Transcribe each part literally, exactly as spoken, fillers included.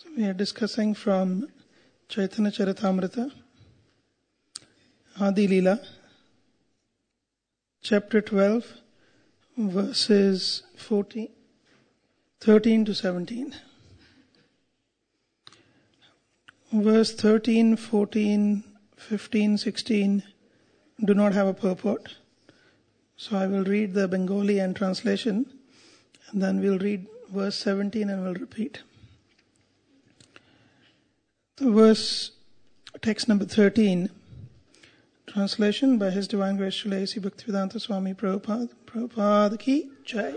So we are discussing from Chaitanya Charitamrita, Adi Leela, chapter twelve, verses fourteen, thirteen to seventeen. Verse thirteen, fourteen, fifteen, sixteen do not have a purport. So I will read the Bengali and translation, and then we'll read verse seventeen and we'll repeat. The verse, text number thirteen, translation by His Divine Grace Srila A C Bhaktivedanta Swami Prabhupada, Prabhupada ki Jai.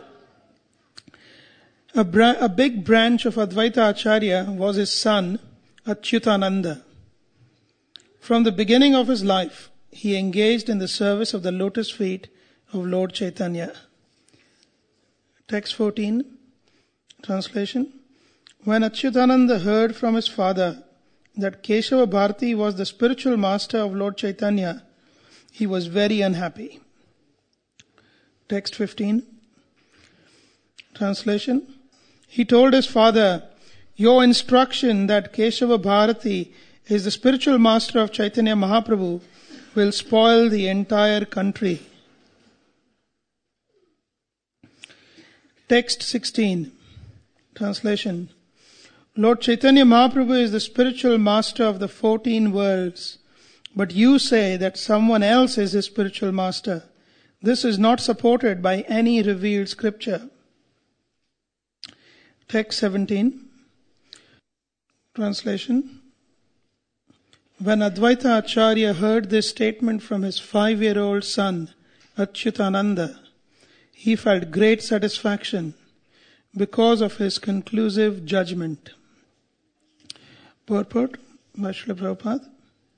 A, bra- a big branch of Advaita Acharya was his son, Achyutananda. From the beginning of his life, he engaged in the service of the lotus feet of Lord Chaitanya. Text fourteen, translation. When Achyutananda heard from his father that Keshava Bharati was the spiritual master of Lord Chaitanya, he was very unhappy. Text fifteen, translation. He told his father, "Your instruction that Keshava Bharati is the spiritual master of Chaitanya Mahaprabhu will spoil the entire country." Text sixteen, translation. Lord Chaitanya Mahaprabhu is the spiritual master of the fourteen worlds, but you say that someone else is his spiritual master. This is not supported by any revealed scripture. Text seventeen, translation. When Advaita Acharya heard this statement from his five-year-old son, Achyutananda, he felt great satisfaction because of his conclusive judgment. Purport by Srila Prabhupada.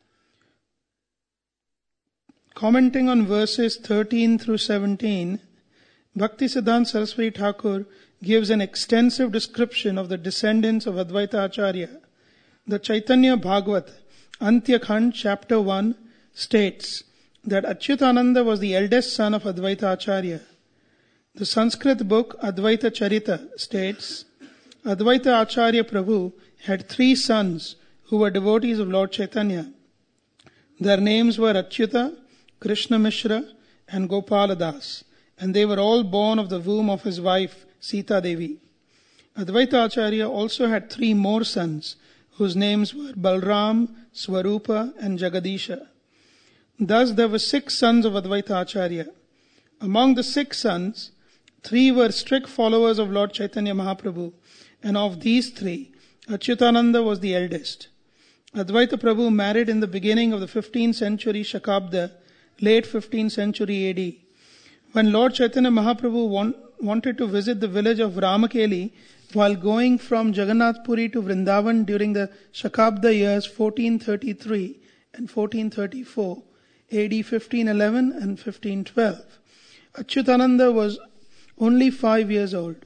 Commenting on verses thirteen through seventeen, Bhaktisiddhanta Saraswati Thakur gives an extensive description of the descendants of Advaita Acharya. The Chaitanya Bhagavat, Antya Khand, chapter one, states that Achyutananda was the eldest son of Advaita Acharya. The Sanskrit book Advaita Charita states, Advaita Acharya Prabhu had three sons who were devotees of Lord Chaitanya. Their names were Achyuta, Krishna Mishra, and Gopala Das, and they were all born of the womb of his wife Sita Devi. Advaita Acharya also had three more sons, whose names were Balram, Swarupa, and Jagadisha. Thus there were six sons of Advaita Acharya. Among the six sons, three were strict followers of Lord Chaitanya Mahaprabhu, and of these three, Achyutananda was the eldest. Advaita Prabhu married in the beginning of the fifteenth century Shakabda, late fifteenth century A D. When Lord Chaitanya Mahaprabhu want, wanted to visit the village of Ramakeli while going from Jagannath Puri to Vrindavan during the Shakabda years fourteen thirty-three and fourteen thirty-four, A D fifteen eleven and fifteen twelve, Achyutananda was only five years old.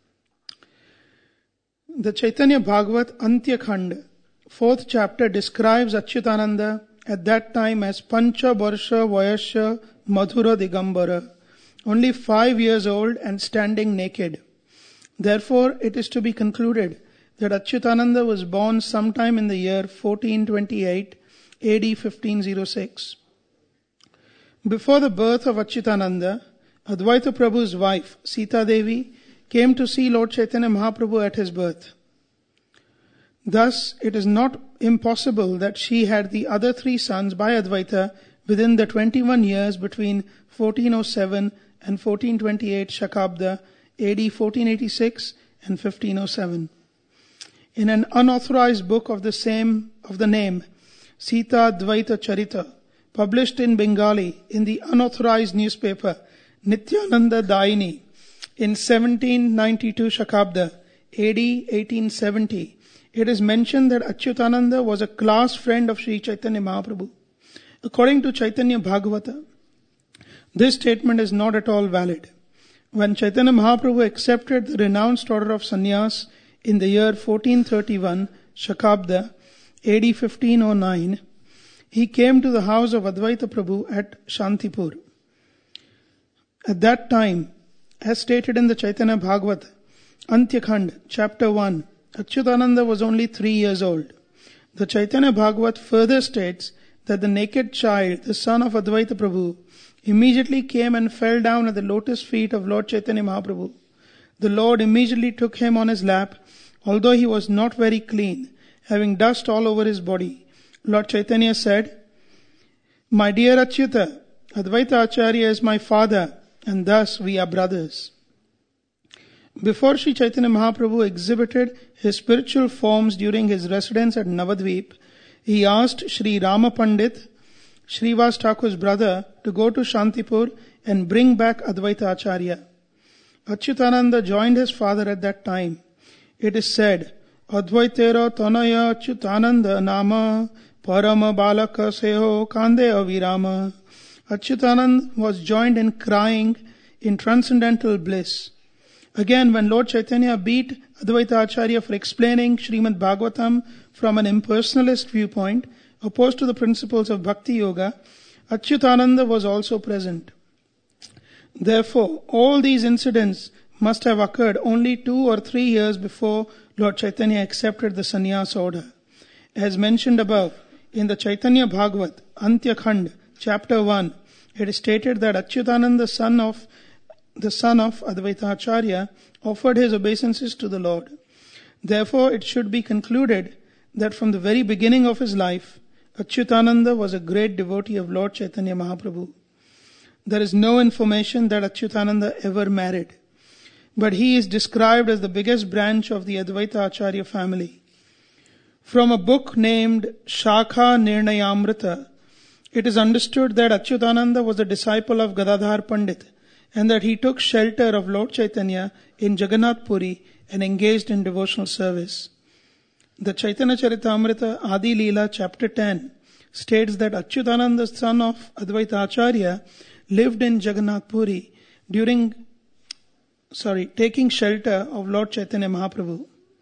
The Chaitanya Bhagavat Antya Khand, fourth chapter, describes Achyutananda at that time as Pancha Barsha Vayasya Madhura Digambara, only five years old and standing naked. Therefore, it is to be concluded that Achyutananda was born sometime in the year fourteen twenty-eight, A D fifteen oh six. Before the birth of Achyutananda, Advaita Prabhu's wife, Sita Devi, came to see Lord Chaitanya Mahaprabhu at his birth. Thus, it is not impossible that she had the other three sons by Advaita within the twenty-one years between fourteen oh seven and fourteen twenty-eight Shakabda, A D fourteen eighty-six and fifteen oh seven. In an unauthorized book of the same of the name, Sita Advaita Charita, published in Bengali in the unauthorized newspaper Nityananda Daini in seventeen ninety-two Shakabda, A D eighteen seventy, it is mentioned that Achyutananda was a class friend of Sri Chaitanya Mahaprabhu. According to Chaitanya Bhagavata, this statement is not at all valid. When Chaitanya Mahaprabhu accepted the renounced order of sannyas in the year fourteen thirty-one, Shakabda, A D fifteen oh nine, he came to the house of Advaita Prabhu at Shantipur. At that time, as stated in the Chaitanya Bhagavat, Antya Khand, chapter one, Achyutananda was only three years old. The Chaitanya Bhagavat further states that the naked child, the son of Advaita Prabhu, immediately came and fell down at the lotus feet of Lord Chaitanya Mahaprabhu. The Lord immediately took him on his lap, although he was not very clean, having dust all over his body. Lord Chaitanya said, "My dear Achyuta, Advaita Acharya is my father, and thus we are brothers." Before Sri Chaitanya Mahaprabhu exhibited his spiritual forms during his residence at Navadvip, he asked Sri Rama Pandit, Srivas Thakur's brother, to go to Shantipur and bring back Advaita Acharya. Achyutananda joined his father at that time. It is said, Advaitera Tanaya Achyutananda Nama Parama Balaka Seho Kande Avirama. Achyutananda was joined in crying in transcendental bliss. Again, when Lord Chaitanya beat Advaita Acharya for explaining Srimad Bhagavatam from an impersonalist viewpoint, opposed to the principles of Bhakti Yoga, Achyutananda was also present. Therefore, all these incidents must have occurred only two or three years before Lord Chaitanya accepted the sannyas order. As mentioned above, in the Chaitanya Bhagavat, Antya Khand, chapter one, it is stated that Achyutananda, son of the son of Advaita Acharya, offered his obeisances to the Lord. Therefore, it should be concluded that from the very beginning of his life, Achyutananda was a great devotee of Lord Chaitanya Mahaprabhu. There is no information that Achyutananda ever married, but he is described as the biggest branch of the Advaita Acharya family. From a book named Shakha Nirnayamrita, it is understood that Achyutananda was a disciple of Gadadhar Pandit and that he took shelter of Lord Chaitanya in Jagannath Puri and engaged in devotional service. The Chaitanya Charitamrita Adi Leela chapter ten states that Achyutananda, son of Advaita Acharya, lived in Jagannath Puri during, sorry, taking shelter of Lord Chaitanya Mahaprabhu.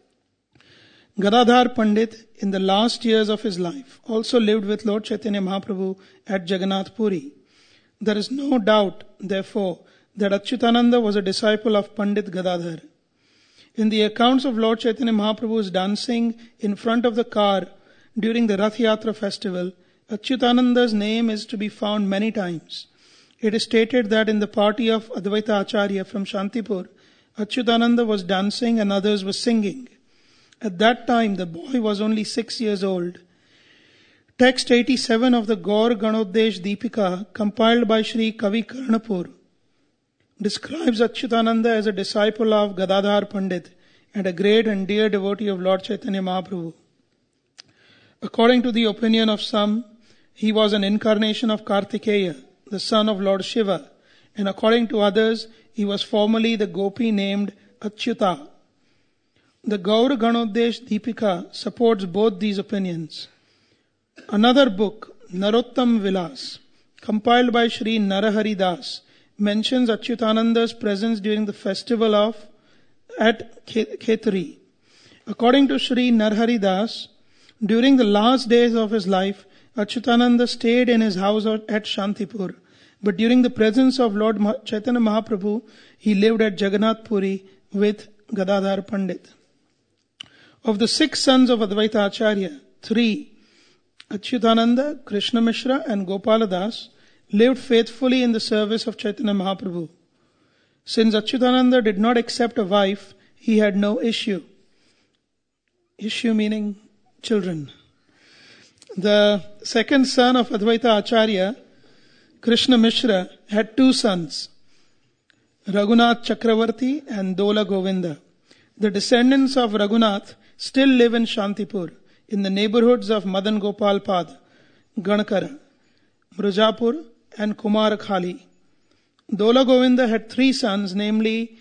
Gadadhar Pandit, in the last years of his life, also lived with Lord Chaitanya Mahaprabhu at Jagannath Puri. There is no doubt, therefore, that Achyutananda was a disciple of Pandit Gadadhar. In the accounts of Lord Chaitanya Mahaprabhu's dancing in front of the car during the Rath Yatra festival, Achyutananda's name is to be found many times. It is stated that in the party of Advaita Acharya from Shantipur, Achyutananda was dancing and others were singing. At that time, the boy was only six years old. Text eighty-seven of the Gaur Ganodesh Deepika, compiled by Sri Kavi Karnapur, describes Achyutananda as a disciple of Gadadhar Pandit and a great and dear devotee of Lord Chaitanya Mahaprabhu. According to the opinion of some, he was an incarnation of Kartikeya, the son of Lord Shiva, and according to others, he was formerly the gopi named Achyuta. The Gaur Ganodesh Deepika supports both these opinions. Another book, Narottam Vilas, compiled by Sri Narahari Das, mentions Achyutananda's presence during the festival of at Khetri. According to Sri Narahari Das, during the last days of his life, Achyutananda stayed in his house at Shantipur, but during the presence of Lord Chaitanya Mahaprabhu, he lived at Jagannath Puri with Gadadhar Pandit. Of the six sons of Advaita Acharya, three, Achyutananda, Krishna Mishra and Gopala Das, lived faithfully in the service of Chaitanya Mahaprabhu. Since Achyutananda did not accept a wife, he had no issue. Issue meaning children. The second son of Advaita Acharya, Krishna Mishra, had two sons, Raghunath Chakravarti and Dola Govinda. The descendants of Raghunath still live in Shantipur, in the neighborhoods of Madan Gopal Pad, Ganakara, Brajapur and Kumar Khali. Dola Govinda had three sons, namely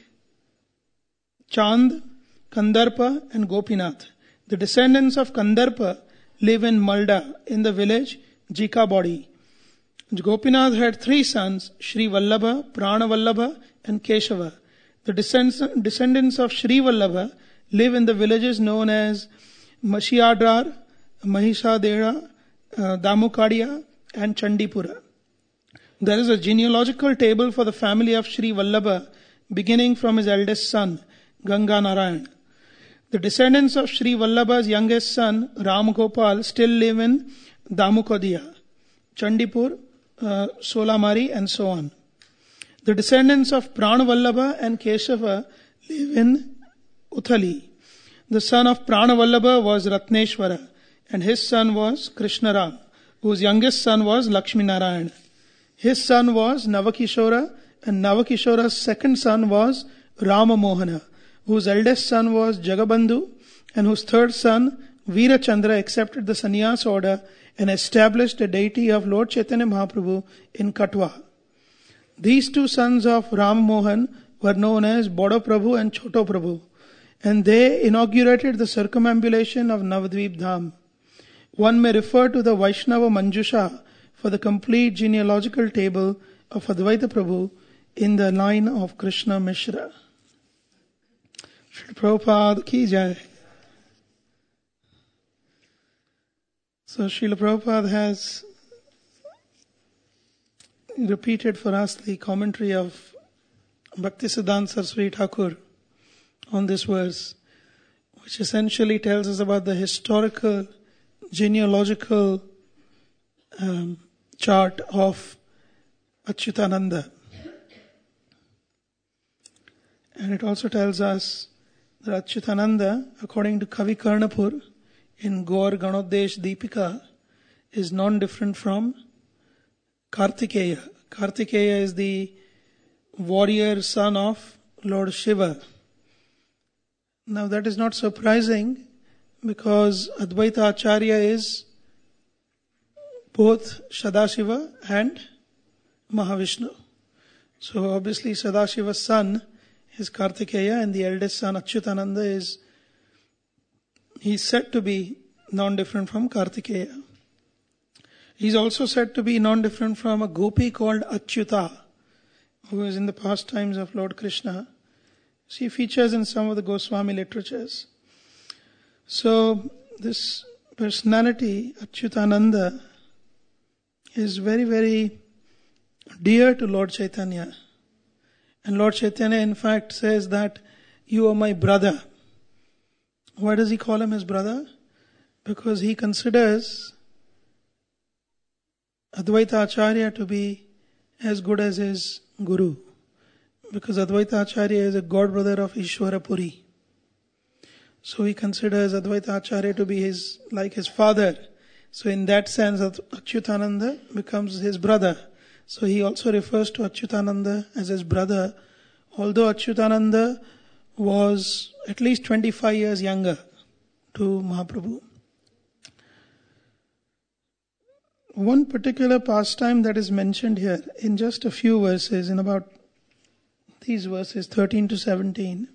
Chand, Kandarpa and Gopinath. The descendants of Kandarpa live in Malda, in the village Jikabadi. Gopinath had three sons, Shri Vallabha, Prana Vallabha and Keshava. The descendants of Shri Vallabha live in the villages known as Mashiadrar, Mahisadera, uh, Damukadia and Chandipura. There is a genealogical table for the family of Shri Vallabha beginning from his eldest son, Ganga Narayan. The descendants of Sri Vallabha's youngest son, Ram Gopal, still live in Damukodiya, Chandipur, uh, Solamari, and so on. The descendants of Pranavallabha and Keshava live in Uthali. The son of Pranavallabha was Ratneshwara, and his son was Krishnaram, whose youngest son was Lakshmi Narayan. His son was Navakishora, and Navakishora's second son was Rama Mohana, whose eldest son was Jagabandhu, and whose third son, Veerachandra, accepted the sannyas order and established a deity of Lord Chaitanya Mahaprabhu in Katwa. These two sons of Ram Mohan were known as Bodo Prabhu and Choto Prabhu, and they inaugurated the circumambulation of Navadvip Dham. One may refer to the Vaishnava Manjusha for the complete genealogical table of Advaita Prabhu in the line of Krishna Mishra. Shri Prabhupada ki jai. So Srila Prabhupada has repeated for us the commentary of Bhaktisiddhanta Saraswati Thakur on this verse, which essentially tells us about the historical, genealogical um, chart of Achyutananda. And it also tells us that Achyutananda, according to Kavi Karnapur, in Gaur Ganodesh Deepika, is non-different from Kartikeya. Kartikeya is the warrior son of Lord Shiva. Now that is not surprising because Advaita Acharya is both Sadashiva and Mahavishnu. So obviously Sadashiva's son is Kartikeya and the eldest son Achyutananda is, he is said to be non-different from Kartikeya. He is also said to be non-different from a gopi called Achyuta, who is in the pastimes of Lord Krishna. She features in some of the Goswami literatures. So this personality, Achyutananda, is very, very dear to Lord Chaitanya. And Lord Chaitanya in fact says that you are my brother. Why does he call him his brother? Because he considers Advaita Acharya to be as good as his guru. Because Advaita Acharya is a god brother of Ishwara Puri. So he considers Advaita Acharya to be his, like his father. So in that sense, Achyutananda becomes his brother. So he also refers to Achyutananda as his brother, although Achyutananda was at least twenty-five years younger to Mahaprabhu. One particular pastime that is mentioned here in just a few verses, in about these verses thirteen to seventeen,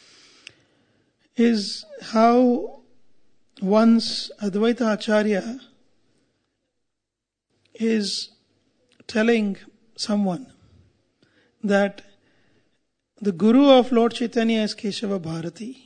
is how once Advaita Acharya is telling someone that the guru of Lord Chaitanya is Keshava Bharati.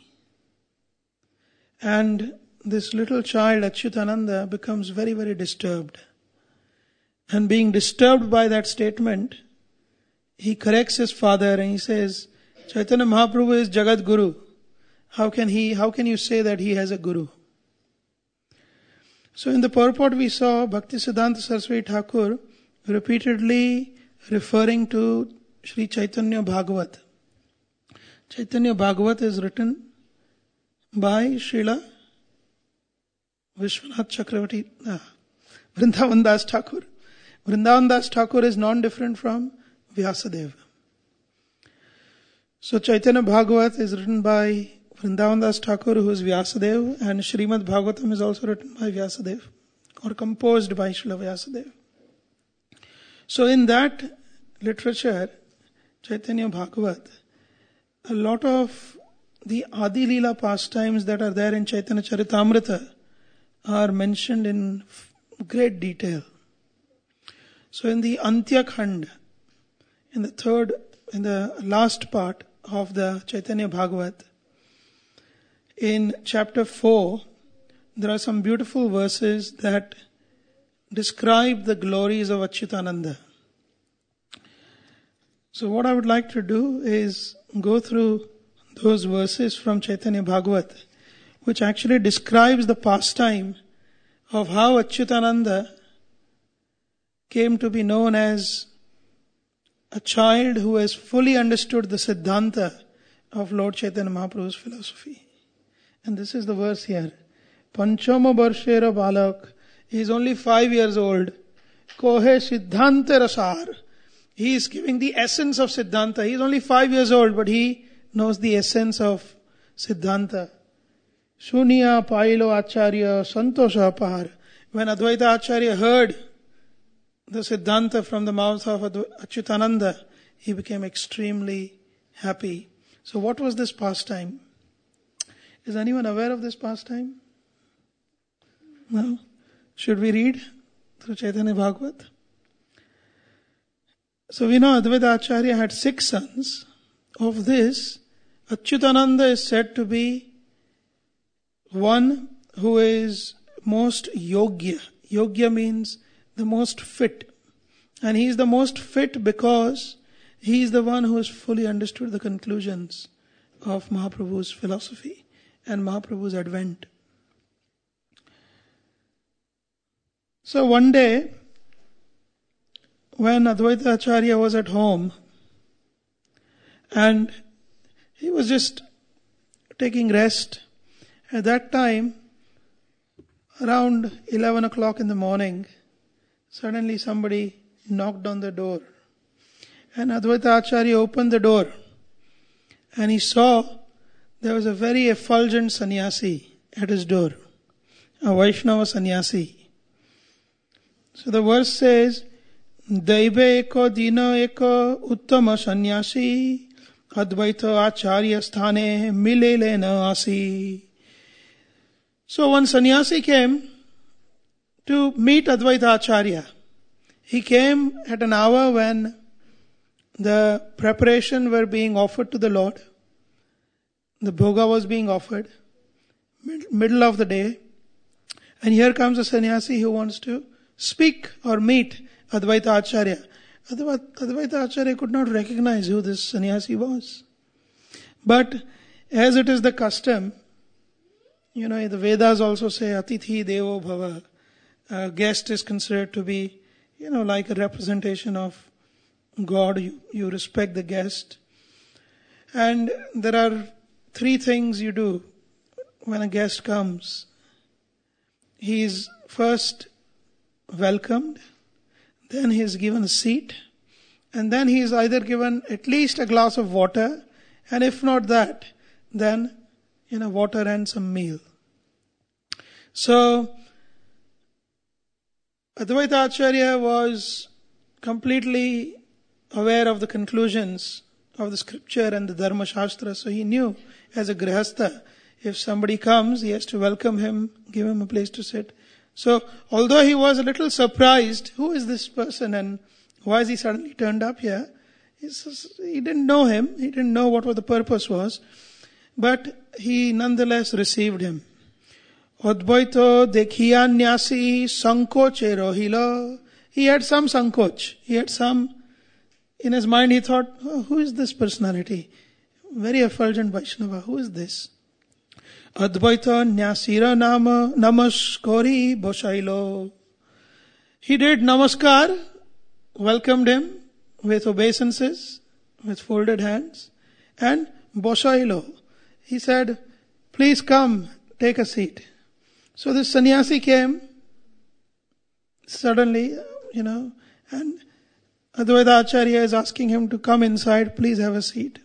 And this little child Achyutananda becomes very, very disturbed. And being disturbed by that statement, he corrects his father and he says, Chaitanya Mahaprabhu is Jagat Guru. How can he, how can you say that he has a guru? So in the purport we saw Bhaktisiddhanta Saraswati Thakur repeatedly referring to Sri Chaitanya Bhagavat. Chaitanya Bhagavat is written by Srila Vishwanath Chakravarti, ah, Vrindavan Das Thakur. Vrindavan Das Thakur is non-different from Vyasadeva. So Chaitanya Bhagavat is written by Vrindavan Das Thakur, who is Vyasadeva, and Srimad Bhagavatam is also written by Vyasadeva, or composed by Srila Vyasadeva. So in that literature, Chaitanya Bhagavat, a lot of the Adi Leela pastimes that are there in Chaitanya Charitamrita are mentioned in great detail. So in the Antya Khand, in the third, in the last part of the Chaitanya Bhagavat, in chapter four, there are some beautiful verses that describe the glories of Achyutananda. So what I would like to do is go through those verses from Chaitanya Bhagavat which actually describes the pastime of how Achyutananda came to be known as a child who has fully understood the Siddhanta of Lord Chaitanya Mahaprabhu's philosophy. And this is the verse here. Panchama Barshera Balak. He is only five years old. Kohe Siddhanta Rasar. He is giving the essence of Siddhanta. He is only five years old, but he knows the essence of Siddhanta. Shunya Pailo Acharya Santosha Apahar. When Advaita Acharya heard the Siddhanta from the mouth of Achyutananda, he became extremely happy. So what was this pastime? Is anyone aware of this pastime? No? Should we read through Chaitanya Bhagavat? So we know Advaita Acharya had six sons. Of this, Achyutananda is said to be one who is most yogya. Yogya means the most fit. And he is the most fit because he is the one who has fully understood the conclusions of Mahaprabhu's philosophy and Mahaprabhu's advent. So one day, when Advaita Acharya was at home and he was just taking rest, at that time, around eleven o'clock in the morning, suddenly somebody knocked on the door. And Advaita Acharya opened the door and he saw there was a very effulgent sannyasi at his door, a Vaishnava sannyasi. So the verse says, Daive eko dina eko uttama sannyasi Advaita Acharya sthane milele na asi. So one sannyasi came to meet Advaita Acharya. He came at an hour when the preparation were being offered to the Lord. The bhoga was being offered, mid- middle of the day. And here comes a sannyasi who wants to speak or meet Advaita Acharya. Advaita Acharya could not recognize who this sannyasi was. But as it is the custom, you know, the Vedas also say, Atithi Devo Bhava. A guest is considered to be, you know, like a representation of God. You, you respect the guest. And there are three things you do when a guest comes. He is first welcomed, then he is given a seat, and then he is either given at least a glass of water, and if not that, then, you know, water and some meal. So, Advaita Acharya was completely aware of the conclusions of the scripture and the Dharma Shastra, so he knew as a Grihastha, if somebody comes, he has to welcome him, give him a place to sit. So, although he was a little surprised, who is this person and why is he suddenly turned up here? He didn't know him, he didn't know what the purpose was, but he nonetheless received him. Advaita dekhiya nyasi sankoche rohila. He had some sankoch, he had some, in his mind he thought, oh, who is this personality? Very effulgent Vaishnava, who is this? Advaita Nyasira Nama Namaskari Boshailo. He did namaskar, welcomed him with obeisances, with folded hands, and Boshailo. He said, please come, take a seat. So this sannyasi came, suddenly, you know, and Advaita Acharya is asking him to come inside, please have a seat.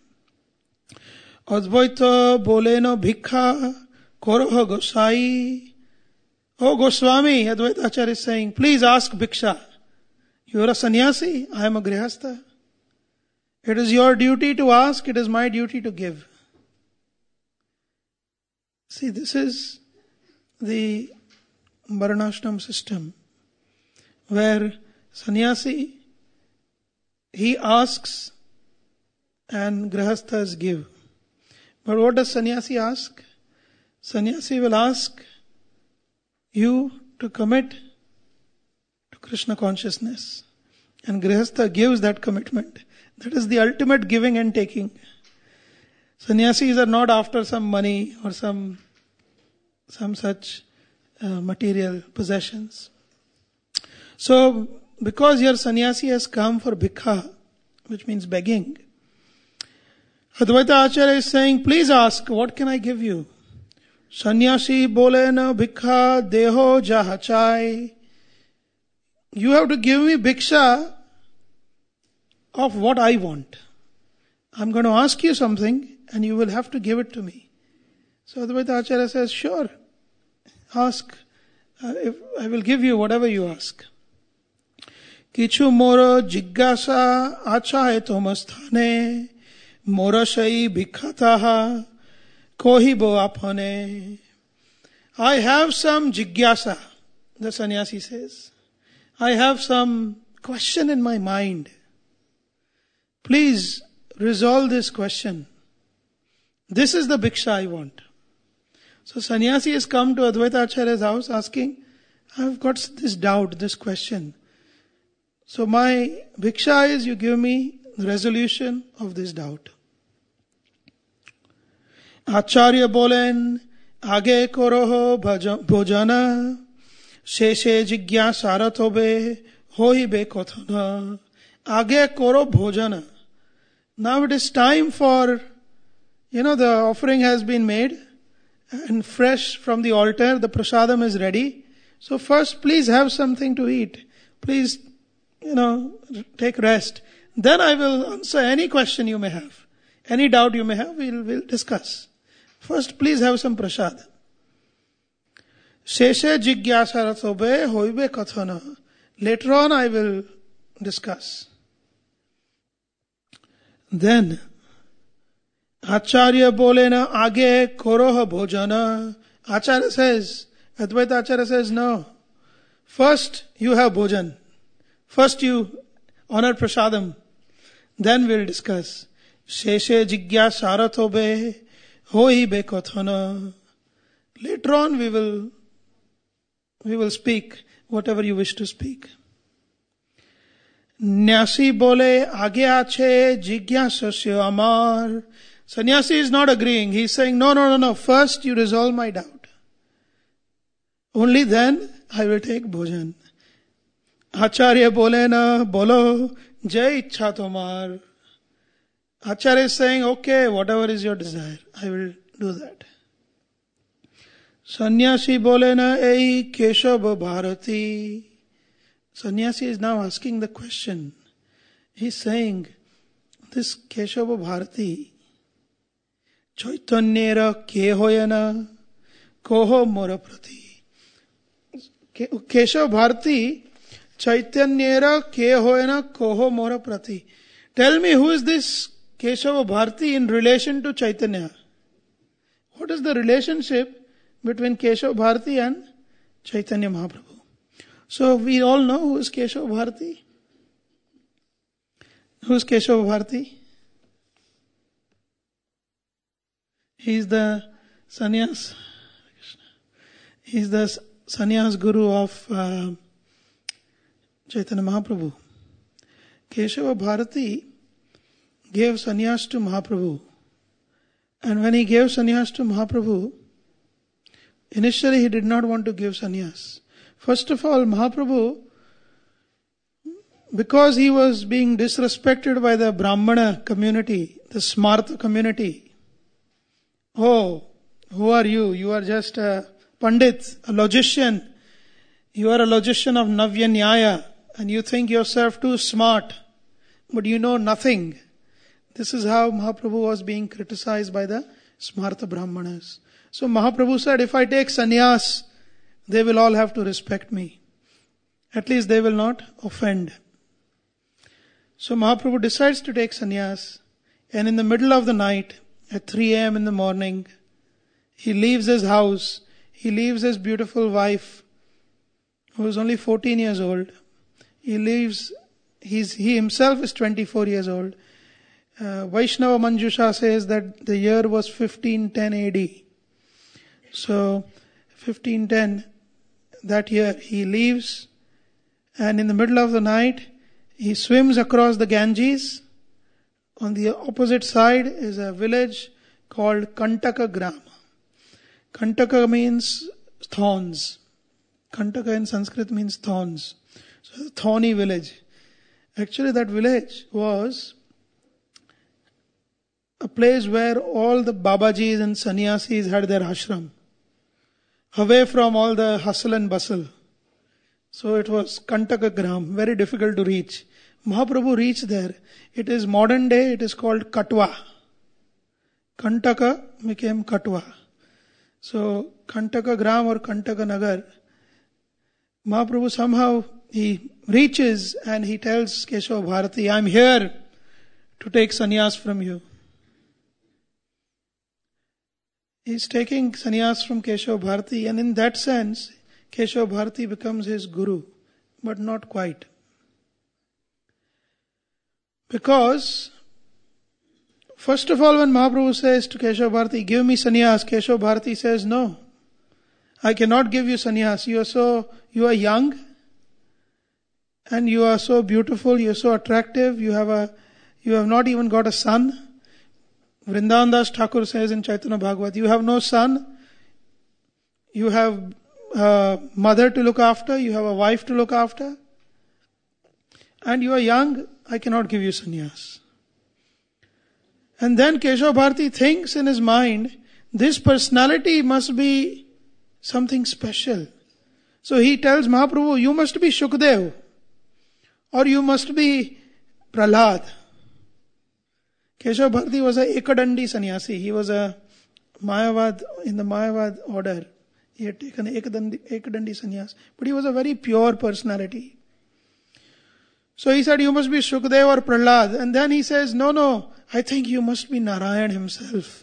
Advaita boleno bhikha koroha gosai. Oh Goswami, Advaita Acharya is saying, please ask bhiksha. You are a sannyasi, I am a grihastha. It is your duty to ask, it is my duty to give. See, this is the Varnashram system, where sannyasi, he asks and grihasthas give. But what does sannyasi ask? Sannyasi will ask you to commit to Krishna consciousness. And grihastha gives that commitment. That is the ultimate giving and taking. Sannyasis are not after some money or some, some such uh, material possessions. So, because your sannyasi has come for bhikha, which means begging, Advaita Acharya is saying, please ask, what can I give you? Sannyasi bole na bhikha deho jahachai. You have to give me bhiksha of what I want. I'm going to ask you something and you will have to give it to me. So Advaita Acharya says, sure, ask. Uh, if I will give you whatever you ask. Kichu moro jigyasa achahe tomasthane morashai bhikkataha kohibo apane. I have some jigyasa, the sannyasi says. I have some question in my mind. Please resolve this question. This is the bhiksha I want. So sannyasi has come to Advaita Acharya's house asking, I've got this doubt, this question. So my bhiksha is you give me the resolution of this doubt. Acharya bolen, age koroho bhojana, sheshe jigyasara tobe, hoibe kothana. Age koro bhojana. Now it is time for, you know, the offering has been made and fresh from the altar, the prasadam is ready. So first please have something to eat. Please, you know, take rest. Then I will answer any question you may have. Any doubt you may have, we'll, we'll discuss. First please have some prasad. Sheshe jigyasara tobe hoibe kathana. Later on I will discuss. Then, Acharya bolena age koroha bhojana. Acharya says, Advaita Acharya says, no. First you have bhojan. First you honor prasadam. Then we'll discuss. Sheshe jigyasara tobe hoi be kathana. Later on we will, we will speak whatever you wish to speak. Nyasi bole age ache jigyasasya amar. Sannyasi is not agreeing. He is saying, no, no, no, no. First you resolve my doubt. Only then I will take bhojan. Acharya bole na bolo jai ichha tomar. Acharya is saying, okay, whatever is your desire, I will do that. Sannyasi bole na ei Keshava Bharati. Sannyasi is now asking the question. He is saying, this Keshava Bharati, Chaitanyera ke hoyana koho mora prati. Keshava Bharati, Chaitanyera ke hoyana koho mora prati. Tell me, who is this Keshava Bharati in relation to Chaitanya? What is the relationship between Keshava Bharati and Chaitanya Mahaprabhu? So we all know who is Keshava Bharati. Who is Keshava Bharati? He is the sannyas. He is the sannyas guru of uh, Chaitanya Mahaprabhu. Keshava Bharati gave sannyas to Mahaprabhu. And when he gave sannyas to Mahaprabhu, initially he did not want to give sannyas. First of all, Mahaprabhu, because he was being disrespected by the Brahmana community, the Smartha community. Oh, who are you? You are just a Pandit, a logician. You are a logician of Navya Nyaya and you think yourself too smart, but you know nothing. This is how Mahaprabhu was being criticized by the Smartha Brahmanas. So Mahaprabhu said, if I take sannyas, they will all have to respect me. At least they will not offend. So Mahaprabhu decides to take sannyas, and in the middle of the night, at three a.m. in the morning, he leaves his house, he leaves his beautiful wife, who is only fourteen years old. He leaves, he's, he himself is twenty-four years old. Uh, Vaishnava Manjusha says that the year was fifteen ten A D. So, fifteen ten, that year, he leaves, and in the middle of the night, he swims across the Ganges. On the opposite side is a village called Kantaka Grama. Kantaka means thorns. Kantaka in Sanskrit means thorns. So a thorny village. Actually that village was a place where all the Babajis and sannyasis had their ashram. Away from all the hustle and bustle. So it was Kantaka Gram, very difficult to reach. Mahaprabhu reached there. It is modern day, it is called Katwa. Kantaka became Katwa. So Kantaka Gram or Kantaka Nagar, Mahaprabhu somehow he reaches and he tells Keshava Bharati, I am here to take sannyas from you. He is taking sannyas from Keshava Bharati, and in that sense, Keshava Bharati becomes his guru, but not quite. Because, first of all, when Mahaprabhu says to Keshava Bharati, give me sannyas, Keshava Bharati says, no, I cannot give you sannyas. You are so, you are young, and you are so beautiful, you are so attractive, you have a, you have not even got a son. Vrindavan Das Thakur says in Chaitanya Bhagavat, you have no son, you have a mother to look after, you have a wife to look after, and you are young, I cannot give you sannyas. And then Keshava Bharati thinks in his mind, this personality must be something special. So he tells Mahaprabhu, you must be Shukdev, or you must be Prahlad. Keshava Bharati was a Ekadandi sannyasi. He was a Mayavad, in the Mayavad order. He had taken Ekadandi, Ekadandi sannyas. But he was a very pure personality. So he said, you must be Shukdev or Prahlad. And then he says, no, no, I think you must be Narayan himself.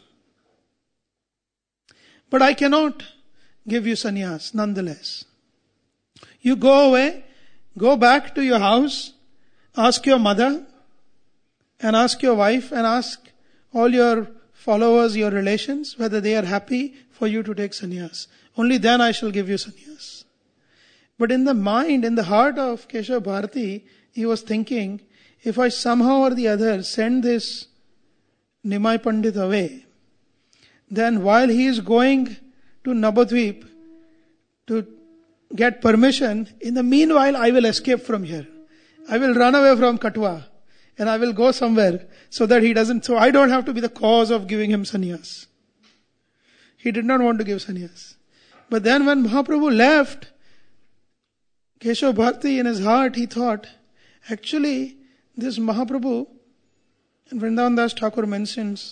But I cannot give you sannyas nonetheless. You go away, go back to your house, ask your mother, and ask your wife, and ask all your followers, your relations, whether they are happy for you to take sannyas. Only then I shall give you sannyas. But in the mind, in the heart of Keshava Bharati, he was thinking, if I somehow or the other send this Nimai Pandit away, then while he is going to Nabadvip to get permission, in the meanwhile I will escape from here. I will run away from Katwa. And I will go somewhere so that he doesn't, so I don't have to be the cause of giving him sannyas. He did not want to give sannyas. But then when Mahaprabhu left, Keshava Bharati in his heart, he thought, actually, this Mahaprabhu, and Vrindavan Das Thakur mentions,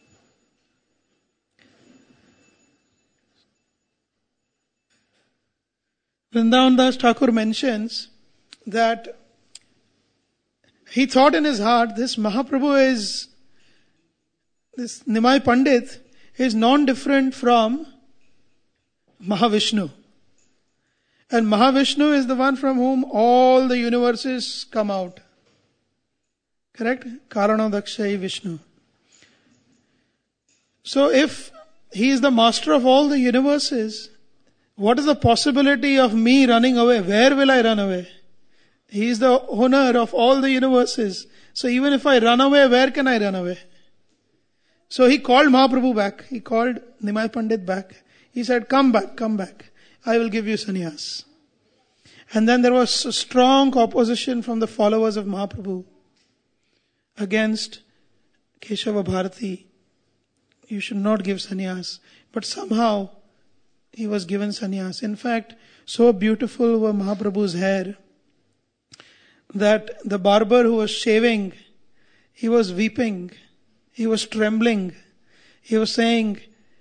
Vrindavan Das Thakur mentions that he thought in his heart, this Mahaprabhu is, this Nimai Pandit is non-different from Mahavishnu. And Mahavishnu is the one from whom all the universes come out. Correct? Karanadakshayi Vishnu. So if he is the master of all the universes, what is the possibility of me running away? Where will I run away? He is the owner of all the universes. So even if I run away, where can I run away? So he called Mahaprabhu back. He called Nimai Pandit back. He said, come back, come back. I will give you sannyas. And then there was a strong opposition from the followers of Mahaprabhu against Keshava Bharati. You should not give sannyas. But somehow he was given sannyas. In fact, so beautiful were Mahaprabhu's hair that the barber who was shaving, he was weeping, he was trembling, he was saying,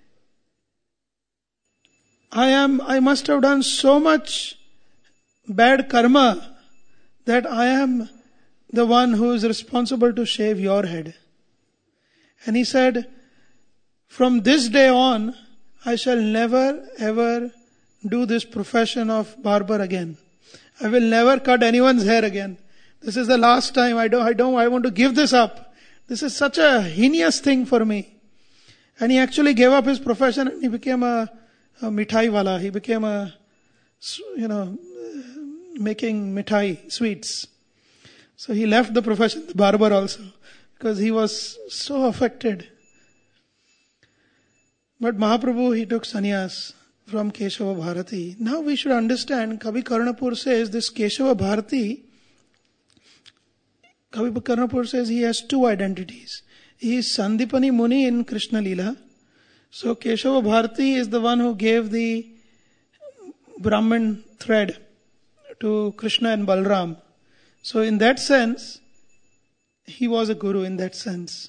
I am, I must have done so much bad karma that I am the one who is responsible to shave your head. And he said, from this day on, I shall never ever do this profession of barber again. I will never cut anyone's hair again. This is the last time. I don't, I don't, I want to give this up. This is such a heinous thing for me. And he actually gave up his profession and he became a, a mithai wala. He became a, you know, making mithai, sweets. So he left the profession, the barber also, because he was so affected. But Mahaprabhu, he took sannyas from Keshava Bharati. Now we should understand, Kavi Karnapur says this Keshava Bharati, Kavi Karnapur says he has two identities. He is Sandipani Muni in Krishna Leela. So Keshava Bharati is the one who gave the Brahman thread to Krishna and Balram. So in that sense, he was a guru in that sense.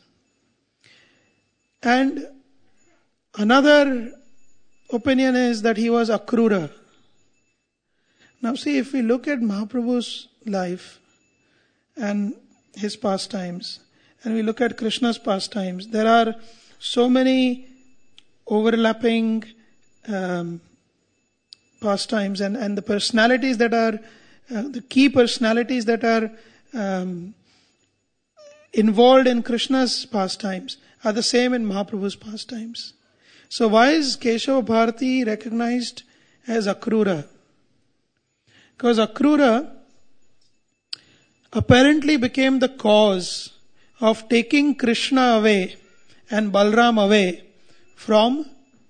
And another opinion is that he was Akrura. Now see, if we look at Mahaprabhu's life and his pastimes, and we look at Krishna's pastimes, there are so many overlapping um, pastimes and, and the personalities that are, uh, the key personalities that are um, involved in Krishna's pastimes are the same in Mahaprabhu's pastimes. So why is Keshava Bharati recognized as Akrura? Because Akrura apparently became the cause of taking Krishna away and Balram away from,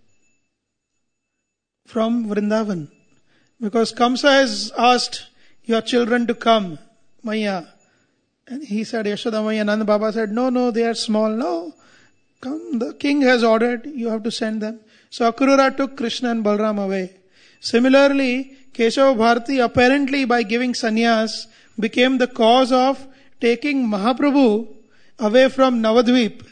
from Vrindavan. Because Kamsa has asked your children to come, Maya. And he said, Yashoda Maya. Nanda Baba said, no, no, they are small. No, come, the king has ordered, you have to send them. So Akrura took Krishna and Balram away. Similarly, Keshava Bharati apparently by giving sannyas became the cause of taking Mahaprabhu away from Navadvip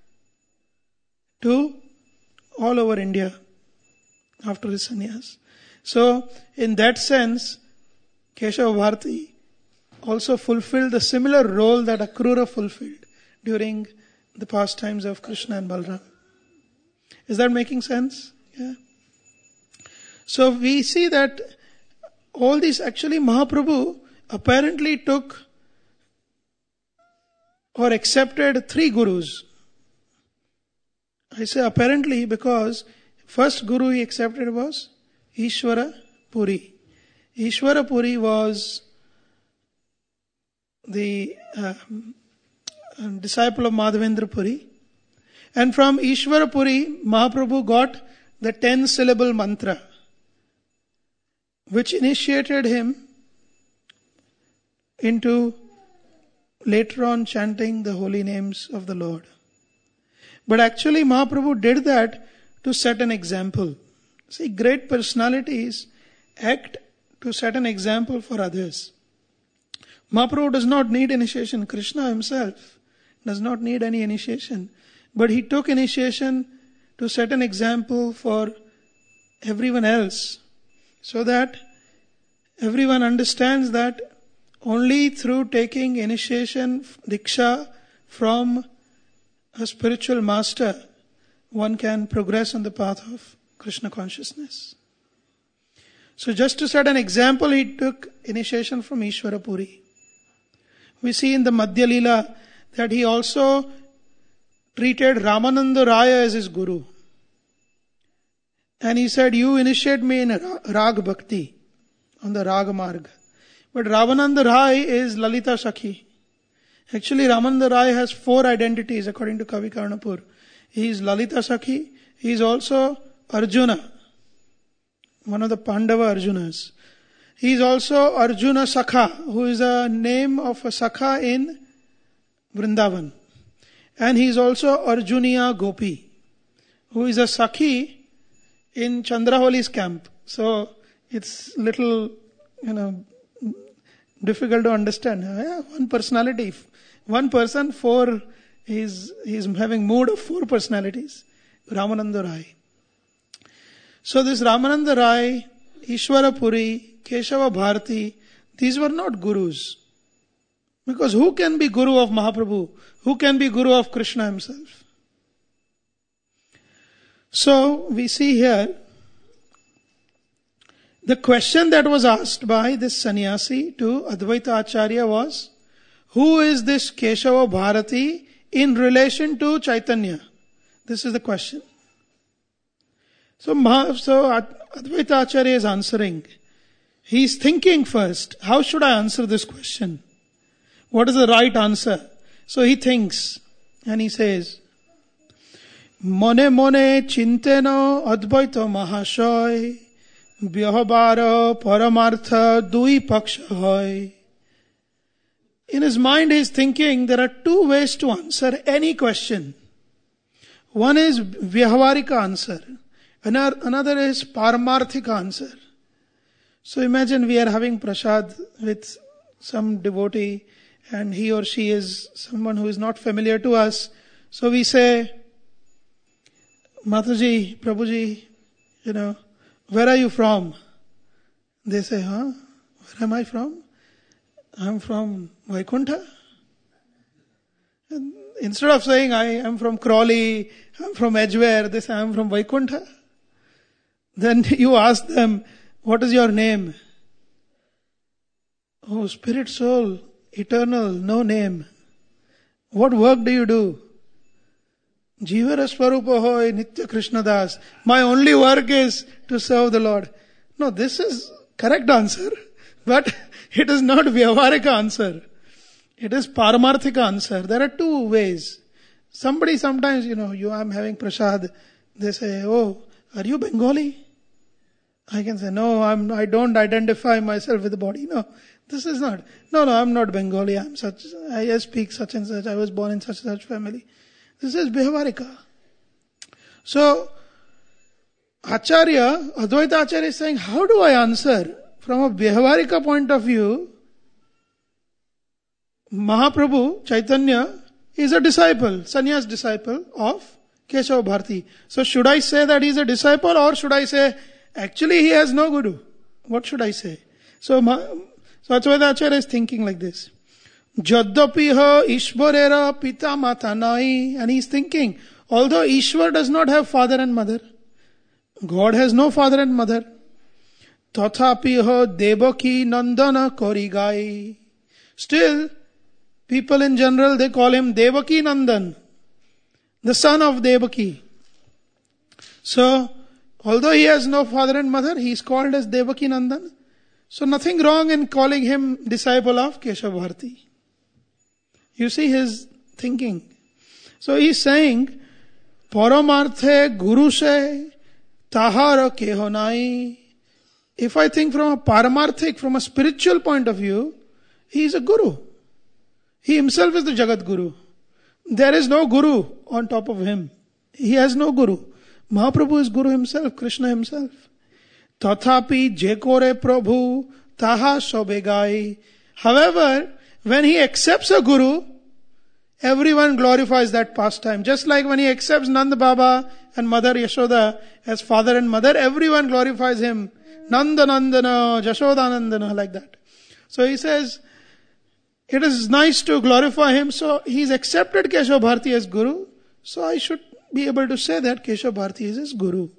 to all over India after his sannyas. So, in that sense, Keshava Bharati also fulfilled the similar role that Akrura fulfilled during the pastimes of Krishna and Balram. Is that making sense? Yeah. So we see that all these, actually Mahaprabhu apparently took or accepted three gurus. I say apparently because first guru he accepted was Ishvara Puri. Ishvara Puri was the uh, disciple of Madhavendra Puri. And from Ishvara Puri, Mahaprabhu got the ten syllable mantra, which initiated him into later on chanting the holy names of the Lord. But actually Mahaprabhu did that to set an example. See, great personalities act to set an example for others. Mahaprabhu does not need initiation. Krishna himself does not need any initiation. But he took initiation to set an example for everyone else, so that everyone understands that only through taking initiation, diksha from a spiritual master, one can progress on the path of Krishna consciousness. So just to set an example, he took initiation from Ishvara Puri. We see in the Madhya Leela that he also treated Ramananda Raya as his guru. And he said, you initiate me in Rag Bhakti, on the Raga Marga. But Ramananda Rai is Lalita Sakhi. Actually, Ramananda Rai has four identities according to Kavi Karnapur. He is Lalita Sakhi. He is also Arjuna, one of the Pandava Arjunas. He is also Arjuna Sakha, who is a name of a Sakha in Vrindavan. And he is also Arjuniya Gopi, who is a Sakhi in Chandraholi's camp. So it's little, you know, difficult to understand. Yeah, one personality, one person, four, he's, he's having mood of four personalities. Ramananda Rai. So this Ramananda Rai, Ishvara Puri, Keshava Bharati, these were not gurus. Because who can be guru of Mahaprabhu? Who can be guru of Krishna himself? So we see here, the question that was asked by this sannyasi to Advaita Acharya was, who is this Keshava Bharati in relation to Chaitanya? This is the question. So, so Advaita Acharya is answering. He is thinking first, how should I answer this question? What is the right answer? So he thinks and he says, Mone mone chinteno advaita mahashoy vyavhara paramartha dui paksha hoy. In his mind he is thinking there are two ways to answer any question. One is Vyahavarika answer. Another is Paramarthika answer. So imagine we are having prasad with some devotee and he or she is someone who is not familiar to us. So we say, Mataji, Prabhuji, you know, where are you from? They say, huh? Where am I from? I'm from Vaikuntha. And instead of saying I am from Crawley, I'm from Edgware, they say I am from Vaikuntha. Then you ask them, what is your name? Oh, spirit, soul, eternal, no name. What work do you do? Jivara Swarupa hoy Nitya Krishna Das. My only work is to serve the Lord. No, this is correct answer, but it is not Vyahavarika answer. It is Paramarthika answer. There are two ways. Somebody sometimes, you know, you I'm having prasad. They say, oh, are you Bengali? I can say, no, I'm, I don't identify myself with the body. No, this is not. No, no, I'm not Bengali. I'm such, I speak such and such. I was born in such and such family. This is Vyahavarika. So, Acharya, Advaita Acharya is saying, how do I answer? From a Vyahavarika point of view, Mahaprabhu, Chaitanya, is a disciple, sannyas disciple of Keshava Bharati. So should I say that he is a disciple or should I say, actually he has no guru? What should I say? So, so Advaita Acharya is thinking like this. Jaddapiha Ishvarera Pita Mata Nai. And he is thinking, although Ishvar does not have father and mother, God has no father and mother, Tathapiha Devaki Nandana Korigai. Still, people in general, they call him Devaki Nandan, the son of Devaki. So, although he has no father and mother, he is called as Devaki Nandan. So nothing wrong in calling him disciple of Keshava Bharati. You see his thinking. So he is saying, Paramarthe Guru se tahara kehonai. If I think from a paramarthik, from a spiritual point of view, he is a guru. He himself is the Jagat Guru. There is no guru on top of him. He has no guru. Mahaprabhu is Guru himself, Krishna himself. Tathapi jekore prabhu taha sobegai. However, when he accepts a guru, everyone glorifies that pastime. Just like when he accepts Nanda Baba and Mother Yashoda as father and mother, everyone glorifies him. Nanda Nandana, Jashoda Nandana, like that. So he says, it is nice to glorify him, so he's accepted Keshava Bharati as Guru, so I should be able to say that Keshava Bharati is his Guru.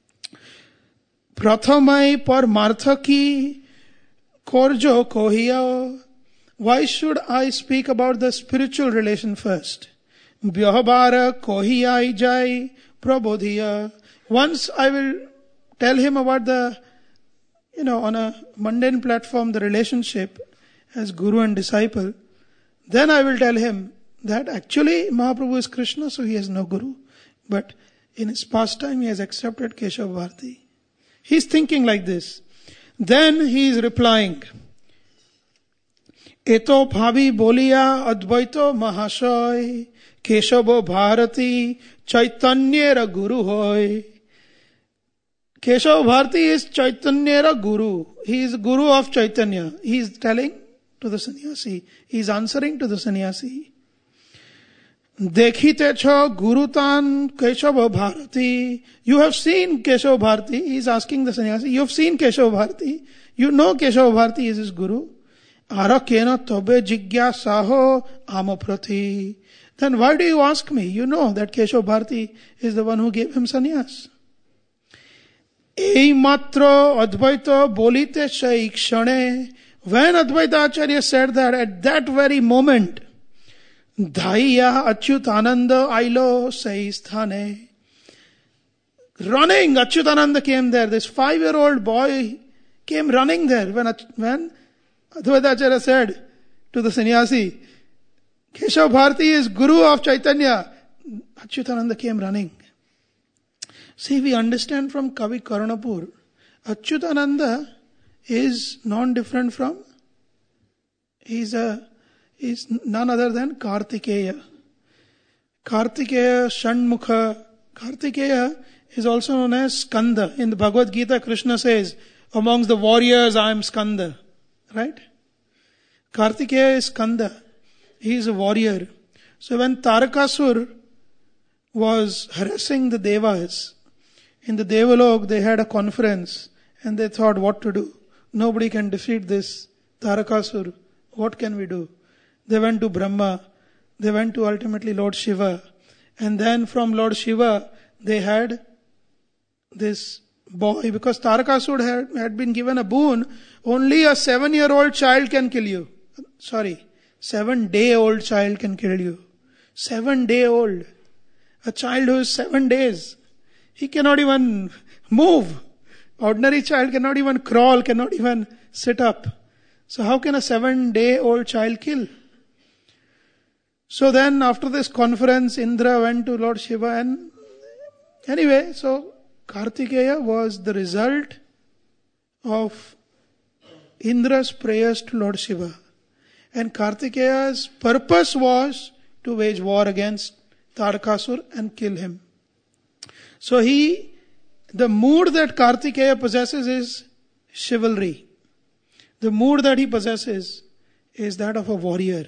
Prathamai par marthaki korjo kohiya. Why should I speak about the spiritual relation first? Vyahabara kohiyai jai prabodhiya. Once I will tell him about the, you know, on a mundane platform, the relationship as Guru and disciple, then I will tell him that actually Mahaprabhu is Krishna, so he has no Guru. But in his pastime, he has accepted Keshava Bharati. He is thinking like this. Then he is replying, Eto bhavi bolia advaito mahashoy Keshava Bharati Chaitanyera Guru hoy. Keshava Bharati is Chaitanyera Guru. He is Guru of Chaitanya. He is telling to the sannyasi. He is answering to the sannyasi. Dekhite cho Gurutan Keshava Bharati. You have seen Keshava Bharati. He is asking the sannyasi. You have seen Keshava Bharati. You know Keshava Bharati is his Guru. Arakena tobe jigyasaho amaprati. Then why do you ask me? You know that Keshava Bharati is the one who gave him sannyas. Ei matro advaita bolite shai kshane. When Advaita Acharya said that, at that very moment, Dhaiya Achyutananda ailo sai sthane. Running, Achyutananda came there. This five-year-old boy came running there when, when Advaita Acharya said to the sannyasi, Keshava Bharati is Guru of Chaitanya. Achyutananda came running. See, we understand from Kavi Karunapur, Achyutananda is non-different from, he's a, is none other than Kartikeya. Kartikeya, Shanmukha. Kartikeya is also known as Skanda. In the Bhagavad Gita, Krishna says, amongst the warriors I am Skanda. Right? Kartikeya is Skanda. He is a warrior. So when Tarakasur was harassing the Devas, in the Devalok they had a conference and they thought what to do. Nobody can defeat this Tarakasur. What can we do? They went to Brahma. They went to ultimately Lord Shiva. And then from Lord Shiva, they had this boy. Because Tarakasur had, had been given a boon. Only a seven-year-old child can kill you. Sorry, seven-day-old child can kill you. Seven-day-old. A child who is seven days. He cannot even move. Ordinary child cannot even crawl, cannot even sit up. So how can a seven-day-old child kill? So then after this conference, Indra went to Lord Shiva and anyway, so Kartikeya was the result of Indra's prayers to Lord Shiva. And Kartikeya's purpose was to wage war against Tarakasur and kill him. So he, the mood that Kartikeya possesses is chivalry. The mood that he possesses is that of a warrior.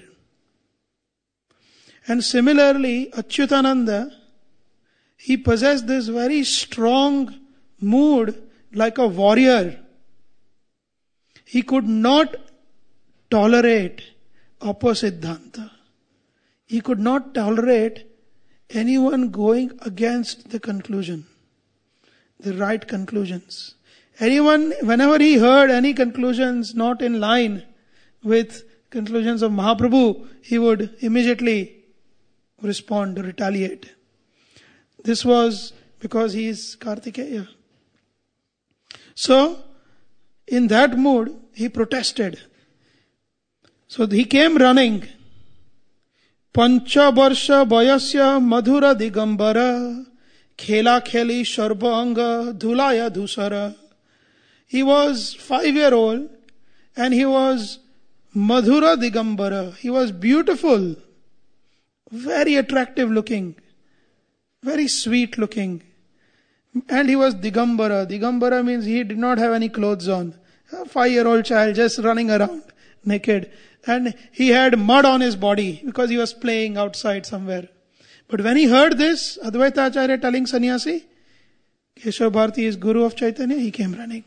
And similarly, Achyutananda, he possessed this very strong mood like a warrior. He could not tolerate apasiddhanta. He could not tolerate anyone going against the conclusion, the right conclusions. Anyone, whenever he heard any conclusions not in line with conclusions of Mahaprabhu, he would immediately respond, retaliate. This was because he is Kartikeya. So, in that mood, he protested. So he came running. Pancha Barsha Bayasya Madhura Digambara Khela Kheli Sharbanga Dhulaya Dhusara. He was five year old and he was Madhura Digambara. He was beautiful, very attractive looking, very sweet looking. And he was Digambara. Digambara means he did not have any clothes on. A five-year-old child just running around naked. And he had mud on his body because he was playing outside somewhere. But when he heard this, Advaita Acharya telling sannyasi, Keshav Bharati is Guru of Chaitanya, he came running.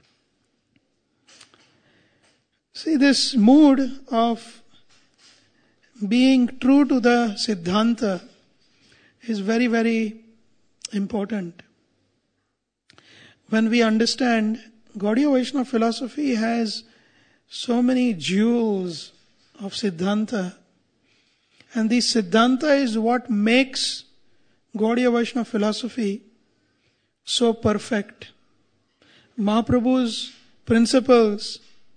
See, this mood of being true to the Siddhanta is very, very important. When we understand Gaudiya Vaishnava philosophy has so many jewels of Siddhanta, and this Siddhanta is what makes Gaudiya Vaishnava philosophy so perfect. Mahaprabhu's principles,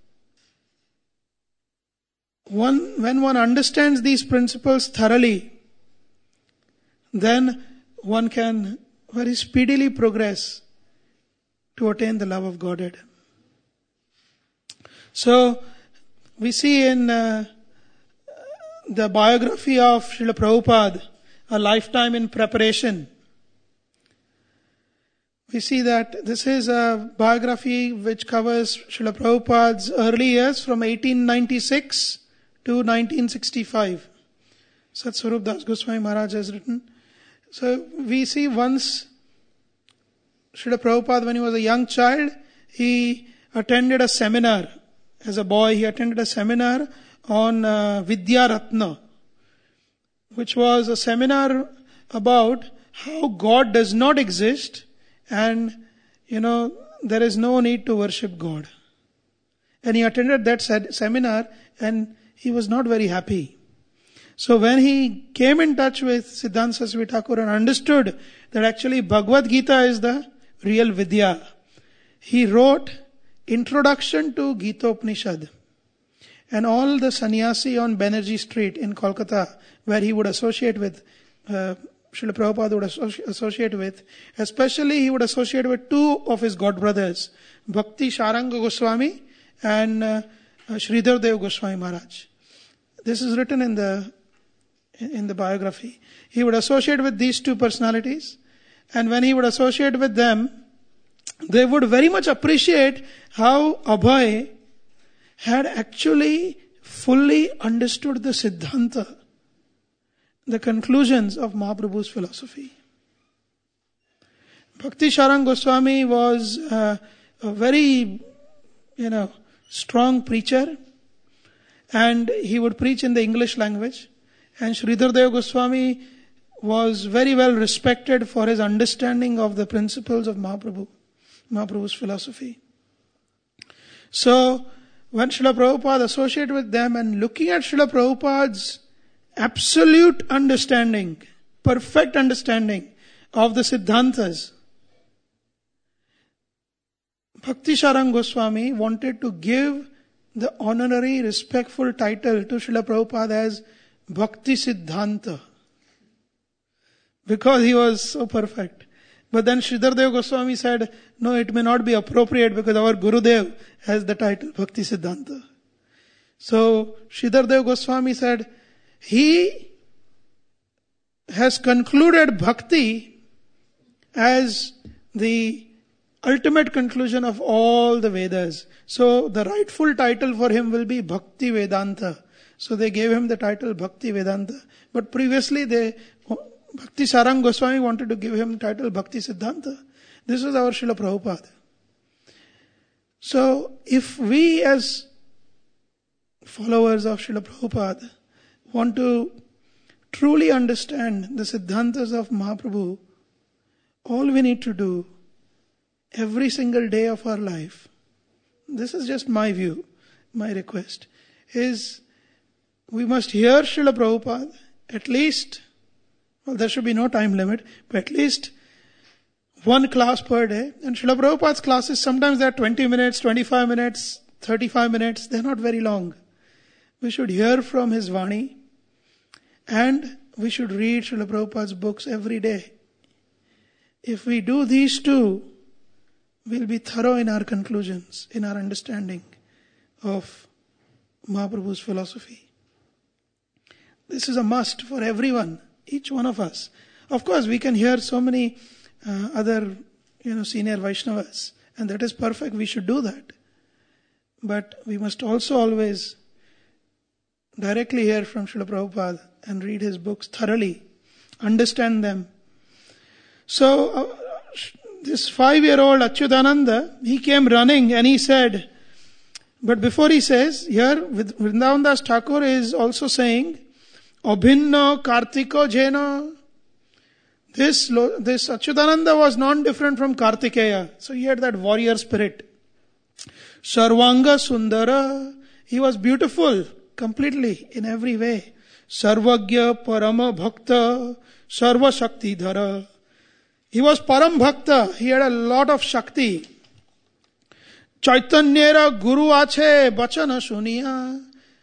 one, when one understands these principles thoroughly, then one can very speedily progress to attain the love of Godhead. So, we see in uh, the biography of Srila Prabhupada, A Lifetime in Preparation, we see that this is a biography which covers Srila Prabhupada's early years from eighteen ninety-six to nineteen sixty-five. Sat Swarup Das Goswami Maharaj has written. So, we see once Srila Prabhupada, when he was a young child, he attended a seminar. As a boy, he attended a seminar on uh, Vidya Ratna, which was a seminar about how God does not exist and, you know, there is no need to worship God. And he attended that seminar and he was not very happy. So when he came in touch with Siddhanta Saraswati Thakur and understood that actually Bhagavad Gita is the real Vidya, he wrote Introduction to Gita Upanishad. And all the sannyasi on Banerjee Street in Kolkata, where he would associate with uh, Srila Prabhupada would associ- associate with. Especially he would associate with two of his god brothers, Bhakti Saranga Goswami and uh, uh, Sridhar Dev Goswami Maharaj. This is written in the in the biography. He would associate with these two personalities, and when he would associate with them, they would very much appreciate how Abhay had actually fully understood the Siddhanta, the conclusions of Mahaprabhu's philosophy. Bhakti Saranga Goswami was uh, a very, you know, strong preacher, and he would preach in the English language. And Sridhar Dev Goswami was very well respected for his understanding of the principles of Mahaprabhu, Mahaprabhu's philosophy. So, when Srila Prabhupada associated with them and looking at Srila Prabhupada's absolute understanding, perfect understanding of the Siddhantas, Bhakti Saranga Goswami wanted to give the honorary, respectful title to Srila Prabhupada as Bhakti Siddhanta, because he was so perfect. But then Sridhar Dev Goswami said, no, it may not be appropriate because our Gurudev has the title Bhakti Siddhanta. So Sridhar Dev Goswami said, he has concluded Bhakti as the ultimate conclusion of all the Vedas. So the rightful title for him will be Bhakti Vedanta. So they gave him the title Bhakti Vedanta. But previously they, Bhakti Saranga Goswami wanted to give him the title Bhakti Siddhanta. This was our Srila Prabhupada. So if we as followers of Srila Prabhupada want to truly understand the Siddhantas of Mahaprabhu, all we need to do every single day of our life, this is just my view, my request, is we must hear Srila Prabhupada at least, well, there should be no time limit, but at least one class per day. And Srila Prabhupada's classes, sometimes they're twenty minutes, twenty-five minutes, thirty-five minutes. They're not very long. We should hear from his Vani, and we should read Srila Prabhupada's books every day. If we do these two, we'll be thorough in our conclusions, in our understanding of Mahaprabhu's philosophy. This is a must for everyone, each one of us. Of course, we can hear so many uh, other, you know, senior Vaishnavas, and that is perfect. We should do that. But we must also always directly hear from Srila Prabhupada and read his books thoroughly, understand them. So, uh, this five-year-old Achyutananda, he came running and he said, but before he says, here Vrindavan Das Thakur is also saying, Abhinna Kartiko Jena. This, this Achyutananda was non-different from Kartikeya. So he had that warrior spirit. Sarvanga Sundara. He was beautiful completely in every way. Sarvagya Parama Bhakta Sarva Shakti Dhara. He was Param Bhakta. He had a lot of Shakti. Chaitanyera Guru Ache Bachana Suniya.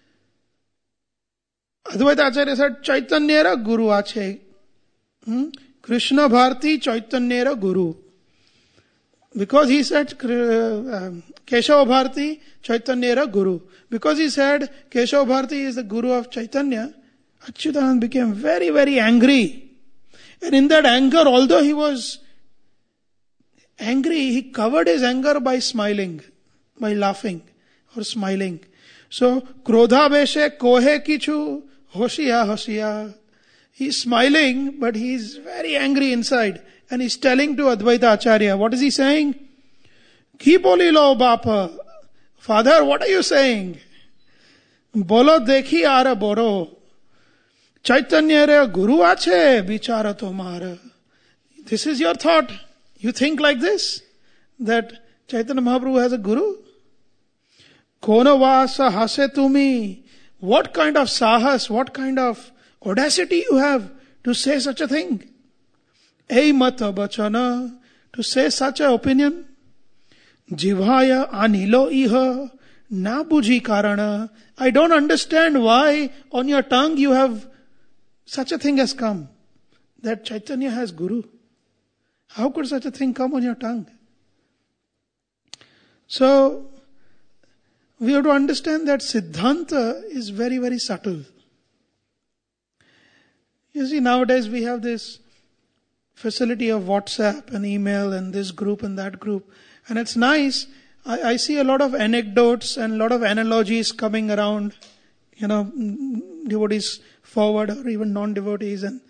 Advaita Acharya said, Chaitanyera Guru Ache. Hmm? Krishna Bharti Chaitanyera Guru. Because he said uh, Keshava Bharti Chaitanyera Guru. Because he said Keshava Bharti is the Guru of Chaitanya, Achyutanand became very, very angry. And in that anger, although he was angry, he covered his anger by smiling, by laughing or smiling. So, Krodha Beshe Kohe Kichu Hoshiya Hoshiya. He's smiling, but he's very angry inside. And he's telling to Advaita Acharya, what is he saying? Ki bolilo bapa. Father, what are you saying? Bolo dekhi ara boro. Chaitanya re guru ache bichara tomara. This is your thought. You think like this? That Chaitanya Mahaprabhu has a guru? Kona vasa hase tumi. What kind of sahas, what kind of audacity you have to say such a thing? Ei mata bachana, to say such an opinion. Jivhaya anilo iha, na buji karana. I don't understand why on your tongue you have such a thing has come. that Chaitanya has Guru. How could such a thing come on your tongue? So, we have to understand that Siddhanta is very, very subtle. You see, nowadays we have this facility of WhatsApp and email and this group and that group. And it's nice. I, I see a lot of anecdotes and a lot of analogies coming around, you know, devotees forward or even non-devotees. And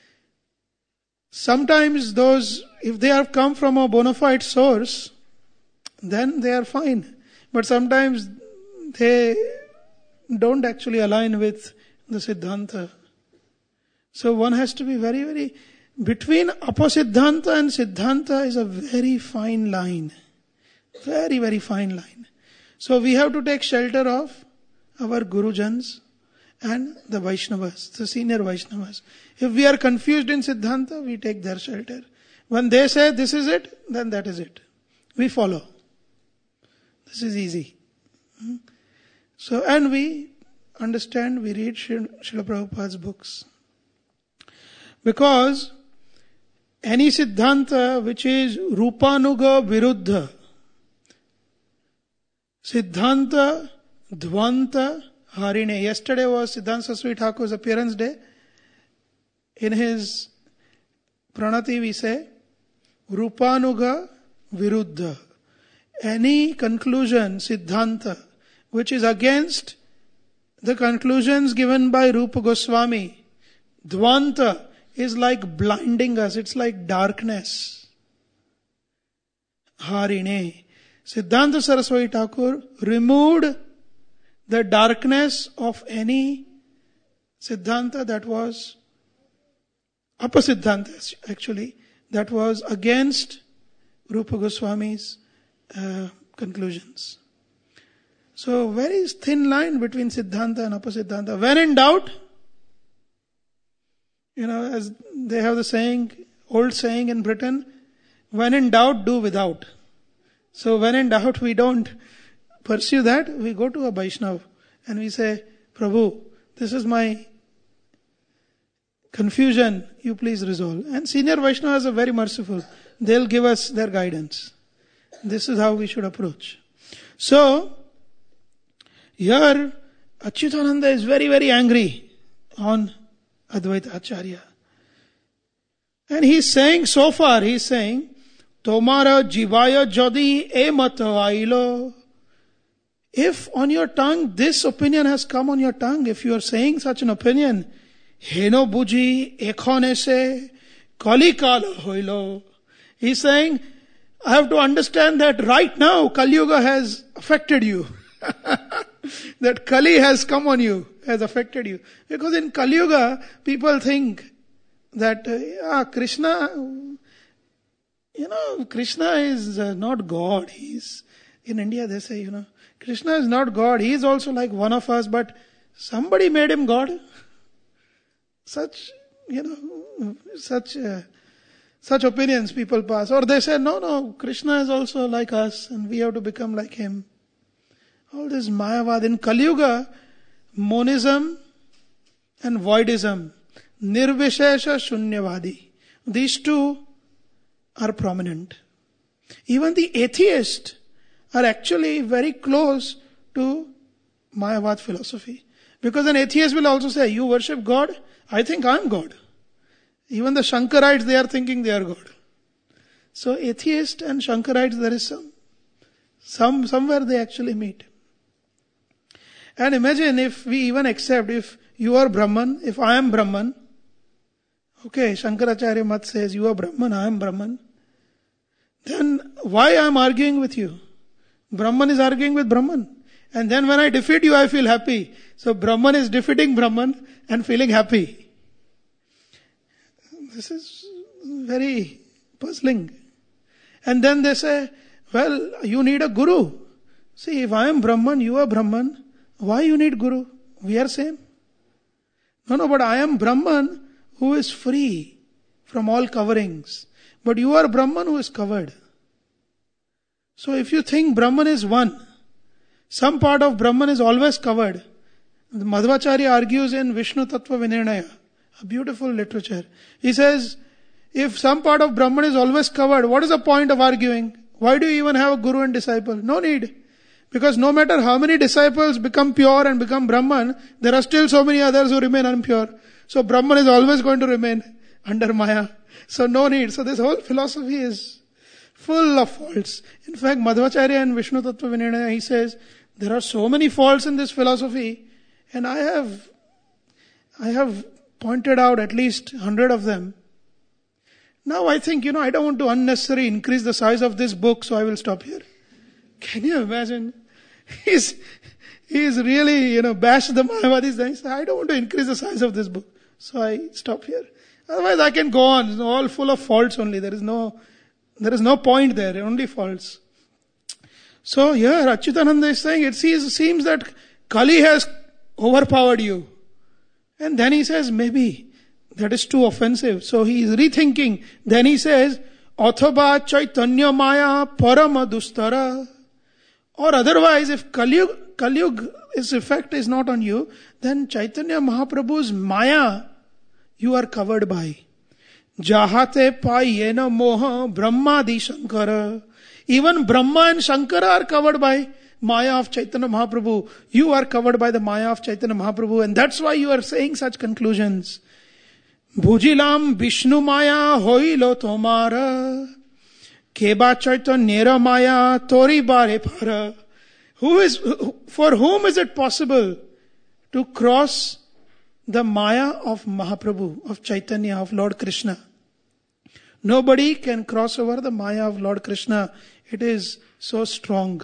sometimes those, if they have come from a bona fide source, then they are fine. But sometimes they don't actually align with the Siddhanta. So one has to be very, very, between Apasiddhanta and Siddhanta is a very fine line. Very, very fine line. So we have to take shelter of our Gurujans and the Vaishnavas, the senior Vaishnavas. If we are confused in Siddhanta, we take their shelter. When they say this is it, then that is it. We follow. This is easy. So, and we understand, we read Srila Prabhupada's books. Because any Siddhanta which is Rupanuga Viruddha, Siddhanta Dvanta Harine. Yesterday was Siddhanta Saraswati Thakur's appearance day. In his Pranati we say, Rupanuga Viruddha. Any conclusion, Siddhanta, which is against the conclusions given by Rupa Goswami, Dvanta, is like blinding us. It's like darkness. Harine. Siddhanta Saraswati Thakur removed the darkness of any Siddhanta that was Apasiddhanta actually, that was against Rupa Goswami's uh, conclusions. So very thin line between Siddhanta and Apasiddhanta. When in doubt, you know, as they have the saying, old saying in Britain, when in doubt, do without. So when in doubt, we don't pursue that. We go to a Vaishnava and we say, Prabhu, this is my confusion. You please resolve. And senior Vaishnavas are very merciful. They'll give us their guidance. This is how we should approach. So, here, Achyutananda is very, very angry on Advaita Acharya. And he's saying, so far, he's saying, Tomara jivaya jadi e matailo. If on your tongue, this opinion has come on your tongue, if you are saying such an opinion, heno buji ekhone se kali kala hoilo. He's saying, I have to understand that right now Kali Yuga has affected you. That Kali has come on you, has affected you. Because in Kali Yuga, people think that uh, ah, Krishna, you know, Krishna is uh, not God. He's, in India they say, you know, Krishna is not God. He is also like one of us, but somebody made him God. Such, you know, such, uh, such opinions people pass. Or they say, no, no, Krishna is also like us and we have to become like him. All this Mayavad. In Kali Yuga, monism and voidism, nirvishesha shunyavadi, these two are prominent. Even the atheists are actually very close to Mayavad philosophy. Because an atheist will also say, you worship God, I think I'm God. Even the Shankarites, they are thinking they are God. So atheist and Shankarites, there is some, some, somewhere they actually meet. And imagine if we even accept, if you are Brahman, if I am Brahman, okay, Shankaracharya Mat says, you are Brahman, I am Brahman, then why I am arguing with you? Brahman is arguing with Brahman. And then when I defeat you, I feel happy. So Brahman is defeating Brahman and feeling happy. This is very puzzling. And then they say, well, you need a guru. See, if I am Brahman, you are Brahman, why you need guru? We are same. No, no, but I am Brahman who is free from all coverings. But you are Brahman who is covered. So if you think Brahman is one, some part of Brahman is always covered. The Madhvacharya argues in Vishnu Tattva Vinirnaya. A beautiful literature. He says, if some part of Brahman is always covered, what is the point of arguing? Why do you even have a guru and disciple? No need. Because no matter how many disciples become pure and become Brahman, there are still so many others who remain impure. So Brahman is always going to remain under Maya. So no need. So this whole philosophy is full of faults. In fact, Madhvacharya in Vishnu Tattva Vinaya, he says, there are so many faults in this philosophy, and I have, I have pointed out at least a hundred of them. Now I think, you know, I don't want to unnecessarily increase the size of this book, so I will stop here. Can you imagine? He's, he's really, you know, bashed the Mayavadis. Then he said, I don't want to increase the size of this book. So I stop here. Otherwise I can go on. It's all full of faults only. There is no, there is no point there. Only faults. So here Achyutananda is saying, it seems, seems that Kali has overpowered you. And then he says, maybe that is too offensive. So he is rethinking. Then he says, Athaba Chaitanya Maya Parama Dustara. Or otherwise, if Kalyug, Kalyug, its effect is not on you, then Chaitanya Mahaprabhu's Maya, you are covered by. Jahate Payena Moha Brahmadi Shankara. Even Brahma and Shankara are covered by Maya of Chaitanya Mahaprabhu. You are covered by the Maya of Chaitanya Mahaprabhu, and that's why you are saying such conclusions. Bhujilam Vishnu Maya hoilo tomara. Keba Chaitanya Maya tori bare para. Who is, for whom is it possible to cross the Maya of Mahaprabhu, of Chaitanya, of Lord Krishna? Nobody can cross over the Maya of Lord Krishna. It is so strong.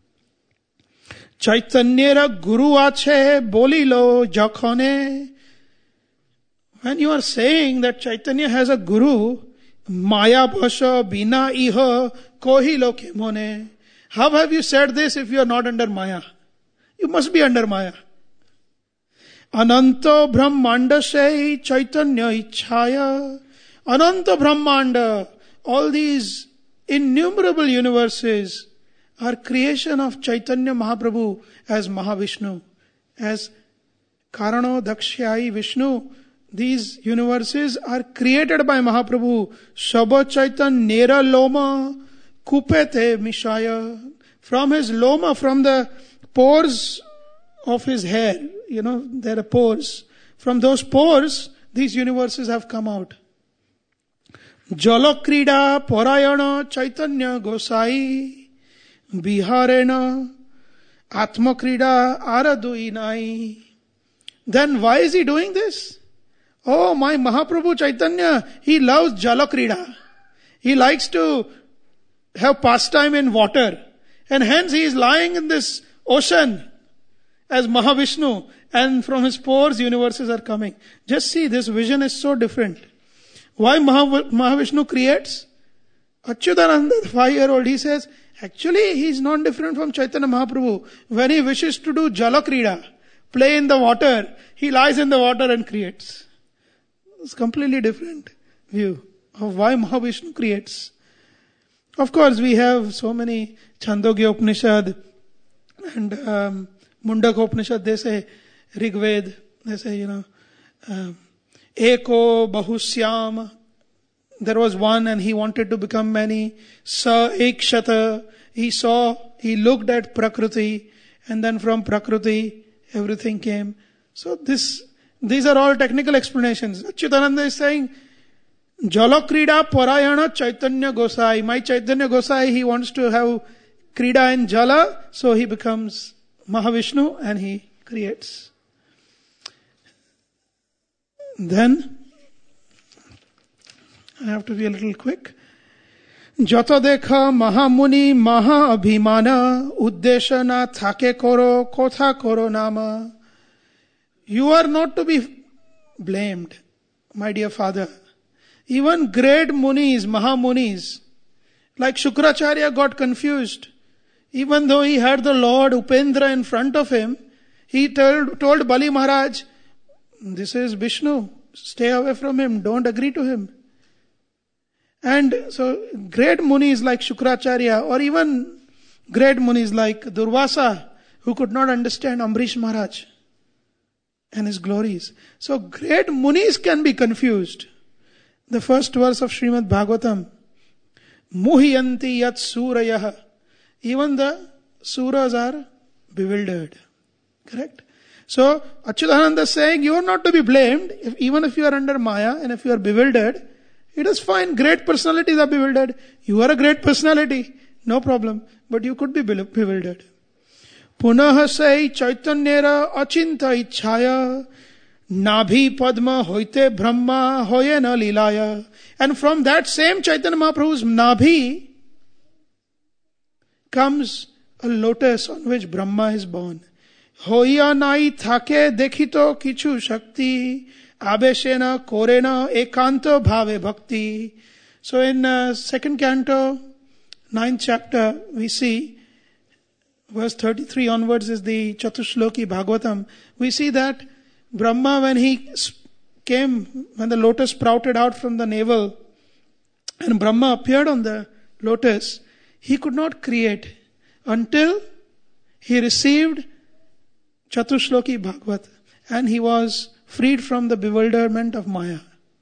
Chaitanyera Guru ache bolilo jakhane. When you are saying that Chaitanya has a Guru, Maya bhasha bina iha kohilo kemone. How have you said this if you are not under Maya? You must be under Maya. Ananta Brahmanda Shai Chaitanya Ichhaya. Ananta Brahmanda. All these innumerable universes are creation of Chaitanya Mahaprabhu as Mahavishnu. As Karano Dakshyai Vishnu. These universes are created by Mahaprabhu. Shaba Chaitan Nera Loma Kupete Mishaya. From his loma, from the pores of his hair, you know, there are pores. From those pores, these universes have come out. Jalakrida Parayana Chaitanya Gosai Biharena Atmakrida Araduinai. Then why is he doing this? Oh, my Mahaprabhu Chaitanya, he loves Jalakrida. He likes to have pastime in water. And hence he is lying in this ocean as Mahavishnu. And from his pores, universes are coming. Just see, this vision is so different. Why Mahav- Mahavishnu creates? Achyutananda, the five-year-old, he says, actually he is not different from Chaitanya Mahaprabhu. When he wishes to do Jalakrida, play in the water, he lies in the water and creates. It's completely different view of why Mahavishnu creates. Of course, we have so many Chandogya Upanishad and um, Mundaka Upanishad, they say Rigved, they say, you know, um, Eko Bahusyam. There was one and he wanted to become many. Sa Ekshata. He saw, he looked at Prakriti, and then from Prakriti, everything came. So this, these are all technical explanations. Achyutananda is saying, Jalakrida Parayana Chaitanya Gosai. My Chaitanya Gosai, he wants to have Krida in Jala, so he becomes Mahavishnu and he creates. Then, I have to be a little quick. Jata dekha Mahamuni Maha Abhimana Uddesha na thake koro kotha koro nama. You are not to be blamed, my dear father. Even great munis, Mahamunis, like Shukracharya got confused. Even though he had the Lord Upendra in front of him, he told, told Bali Maharaj, this is Vishnu, stay away from him, don't agree to him. And so great munis like Shukracharya, or even great munis like Durvasa, who could not understand Ambrish Maharaj. and his glories. So great munis can be confused. The first verse of Srimad Bhagavatam, Muhyanti yat surayah. Even the suras are bewildered. Correct? So Achyutananda is saying you are not to be blamed, if, even if you are under Maya and if you are bewildered. It is fine. Great personalities are bewildered. You are a great personality. No problem. But you could be bewildered. Punah sai chaitanyera achinta ichhaya nabhi padma hoite brahma hoyena lilaya. And from that same Chaitanya Mahaprabhu's nabhi comes a lotus on which Brahma is born. Hoya nai thake dekhito kichu shakti abeshena korena ekanto bhave bhakti. So in uh, second canto, ninth chapter, we see verse thirty-three onwards is the Chatushloki Bhagavatam. We see that Brahma, when he came, when the lotus sprouted out from the navel and Brahma appeared on the lotus, he could not create until he received Chatushloki Bhagavat and he was freed from the bewilderment of Maya.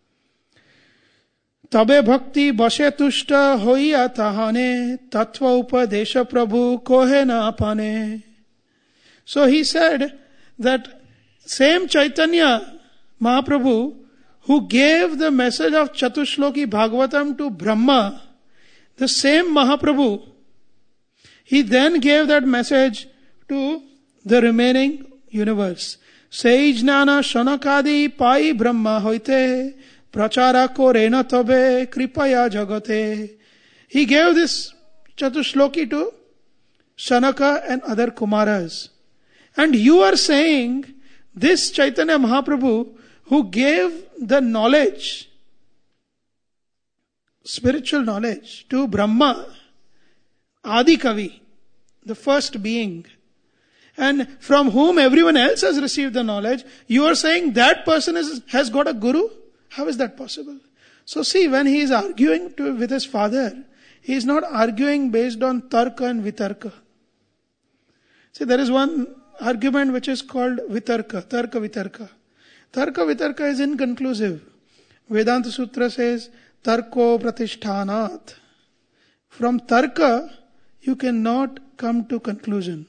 Tabe bhakti bashe tushta hoiya tahane tattva upadesha prabhu kohe na apane. So he said that same Chaitanya Mahaprabhu who gave the message of Chatushloki Bhagavatam to Brahma, the same Mahaprabhu, he then gave that message to the remaining universe. Sei jnana shanakadi pai brahma hoite prachara ko rena tabe kripaya jagate. He gave this Chatushloki to Shanaka and other Kumaras. And you are saying this Chaitanya Mahaprabhu who gave the knowledge, spiritual knowledge to Brahma, Adi Kavi, the first being, and from whom everyone else has received the knowledge, you are saying that person is, has got a guru? How is that possible? So see, when he is arguing to, with his father, he is not arguing based on tarka and vitarka. See, there is one argument which is called vitarka, tarka vitarka. Tarka vitarka is inconclusive. Vedanta Sutra says, tarko pratishthanaat. From tarka, you cannot come to conclusion.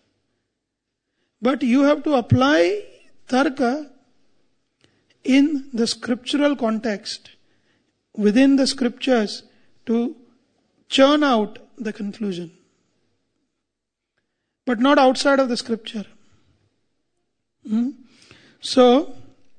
But you have to apply tarka in the scriptural context, within the scriptures, to churn out the conclusion. But not outside of the scripture. Hmm? So,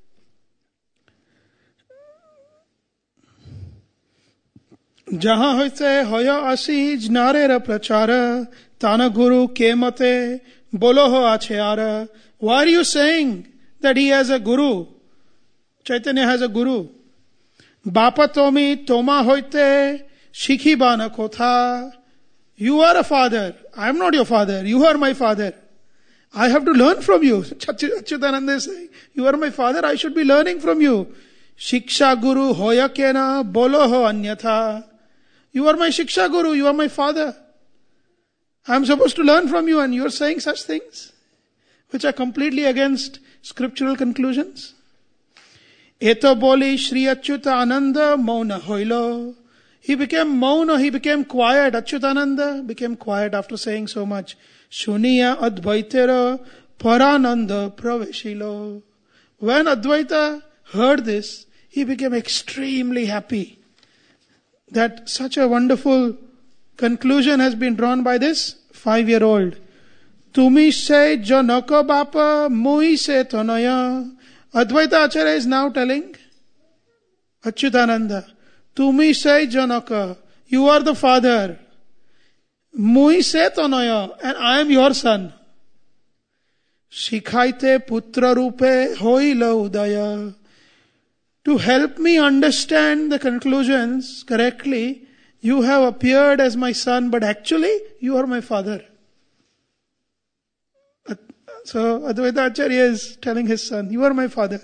Jaha hoite hoya asi jnare prachara tana guru kemate bolo ho achayara. Why are you saying that he has a guru? Chaitanya has a guru. Bapa tomi toma hoite shikhi bana kotha. You are a father. I am not your father. You are my father. I have to learn from you. Achyutananda is saying, you are my father. I should be learning from you. Shiksha guru hoya kena bolo ho anyatha. You are my Shiksha Guru, you are my father. I am supposed to learn from you and you are saying such things which are completely against scriptural conclusions. Eto boli Shri Achyutananda mauna hoilo. He became mauna, he became quiet. Achyutananda became quiet after saying so much. Shuniya advaitera parananda praveshilo. When Advaita heard this, he became extremely happy that such a wonderful conclusion has been drawn by this five-year-old. Tumi se janaka bapa mui se tanaya. Advaita Acharya is now telling Achyutananda, Tumi se janaka, you are the father. Mui se tanaya, and I am your son. Shikhaite putra rupe hoila udaya. To help me understand the conclusions correctly, you have appeared as my son, but actually you are my father. So Advaita Acharya is telling his son, you are my father.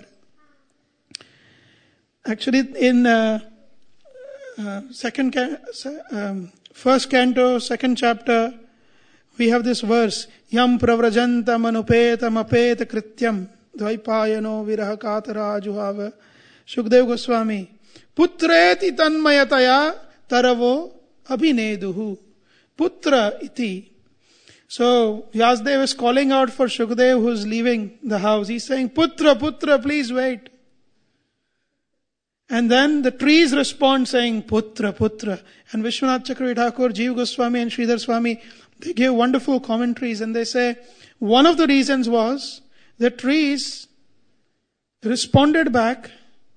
Actually in uh, uh, second um, first canto, second chapter, we have this verse, Yam pravrajantam anupetam apeta krityam Dvaipayano viraha katara juhava. Shukdev Goswami. Putreti tanmayataya taravo abhineduhu. Putra iti. So Vyasdev is calling out for Shukdev who is leaving the house. He's saying, Putra, Putra, please wait. And then the trees respond saying, Putra, Putra. And Vishwanath Chakravarti Thakur, Jeev Goswami and Sridhar Swami, they give wonderful commentaries and they say, one of the reasons was the trees responded back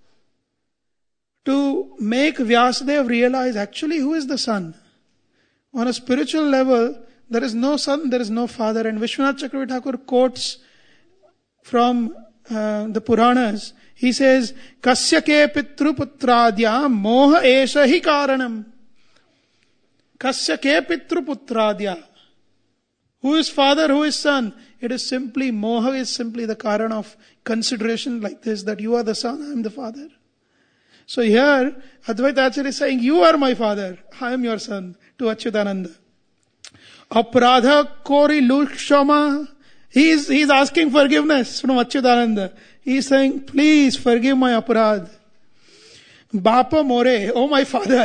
to make Vyasadev realize actually who is the son. On a spiritual level, there is no son, there is no father. And Vishwanath Chakravarti Thakur quotes from uh, the Puranas. He says, Kasya ke pitru putradya moha esha hi karanam. Kasya ke pitru putradya. Who is father, who is son? It is simply, moha is simply the karan of consideration like this, that you are the son, I am the father. So here, Advaita Acharya is saying, you are my father, I am your son, to Achyutananda. Apradha kori lukshama. He is, he is asking forgiveness from Achyutananda. He is saying, please forgive my aparadh. Bapa more, oh my father.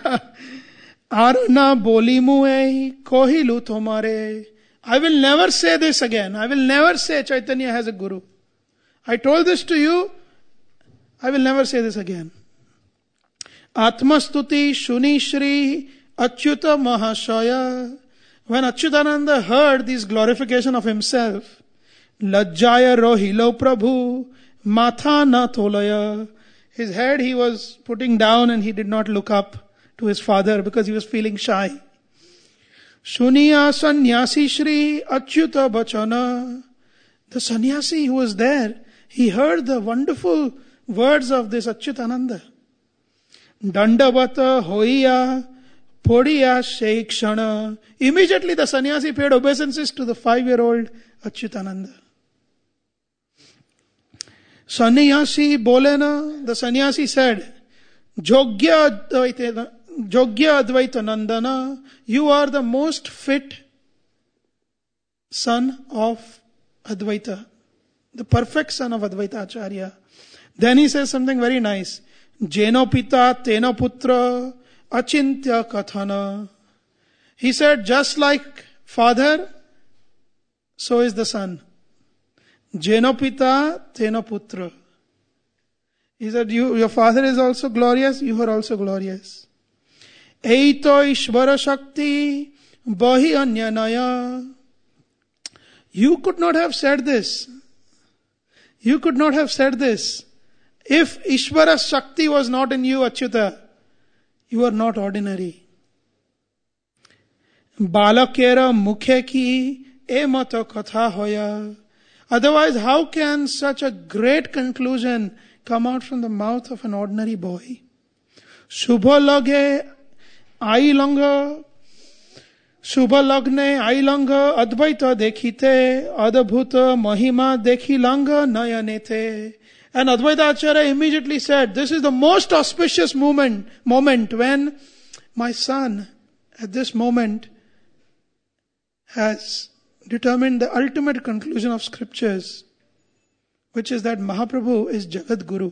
Arna boli muei kohilu tomare. I will never say this again. I will never say Chaitanya has a guru. I told this to you. I will never say this again. Atmastuti Shuni Shri Achyuta Mahashaya. When Achyutananda heard this glorification of himself, Lajjaya rohilo Prabhu, Matha na tolaya. His head he was putting down and he did not look up to his father because he was feeling shy. Shuniya sannyasi Shri Achyuta Bachana. The sannyasi who was there, he heard the wonderful words of this Achyutananda. Dandavata hoiya podiya shekshana. Immediately the sannyasi paid obeisances to the five-year-old Achyutananda. Sannyasi bolena, the sannyasi said, Jogya Advaita, Jogya Advaita Nandana, you are the most fit son of Advaita, the perfect son of Advaita Acharya. Then he says something very nice. Jeno pita tena putra achintya kathana. He said, just like father, so is the son. Jeno pita tena putra. He said, you, your father is also glorious, you are also glorious. Eito Ishvara Shakti Bahi Anyanaya. You could not have said this. You could not have said this. If Ishvara Shakti was not in you, Achyuta, you are not ordinary. Balakera mukhe ki e mata katha hoya. Otherwise, how can such a great conclusion come out from the mouth of an ordinary boy? Shubha lage ai langa, Shubha lagne ai langa, Advaita dekhite, Adabhuta mahima dekhi langa nayanete. And Advaita Acharya immediately said, this is the most auspicious moment, moment when my son at this moment has determined the ultimate conclusion of scriptures, which is that Mahaprabhu is Jagat Guru.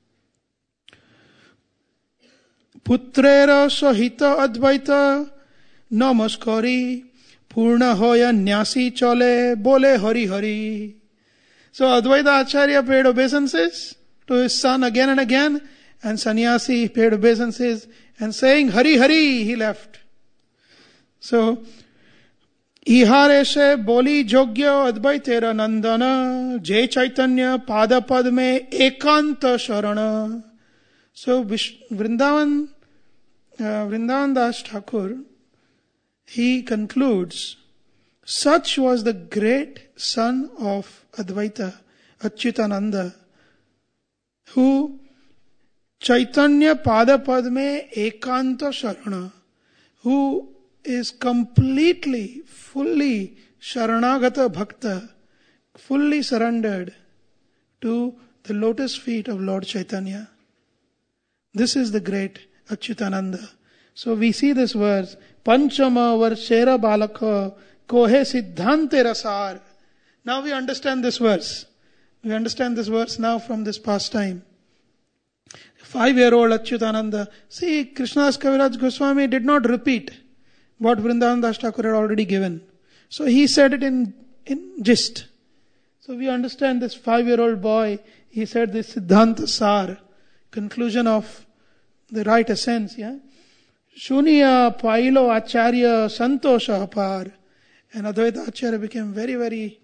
Putrera Sahita Advaita Namaskari Purna Hoya Nyasi Chole Bole Hari Hari. So Advaita Acharya paid obeisances to his son again and again, and sannyasi paid obeisances and saying Hari Hari, he left. So Ihareshe boli jogya advaitera nandana Jai Chaitanya pada padme ekanta sharana. So Vrindavan, uh, Vrindavan Das Thakur, he concludes, such was the great son of Advaita, Achyutananda, who Chaitanya pada padme ekanta sharana, who is completely, fully Sharanagata Bhakta, fully surrendered to the lotus feet of Lord Chaitanya. This is the great Achyutananda. So we see this verse, Panchama Varshera Balaka Kohe Siddhante Rasar. Now we understand this verse. We understand this verse now from this past time. Five-year-old Achyutananda. See, Krishnadas Kaviraj Goswami did not repeat what Vrindavan Das Thakur had already given. So he said it in, in gist. So we understand this five-year-old boy, he said this Siddhanta Sar, conclusion of the right essence, yeah. Shuniya Pailo Acharya Santosha Apar. And Advaita Acharya became very, very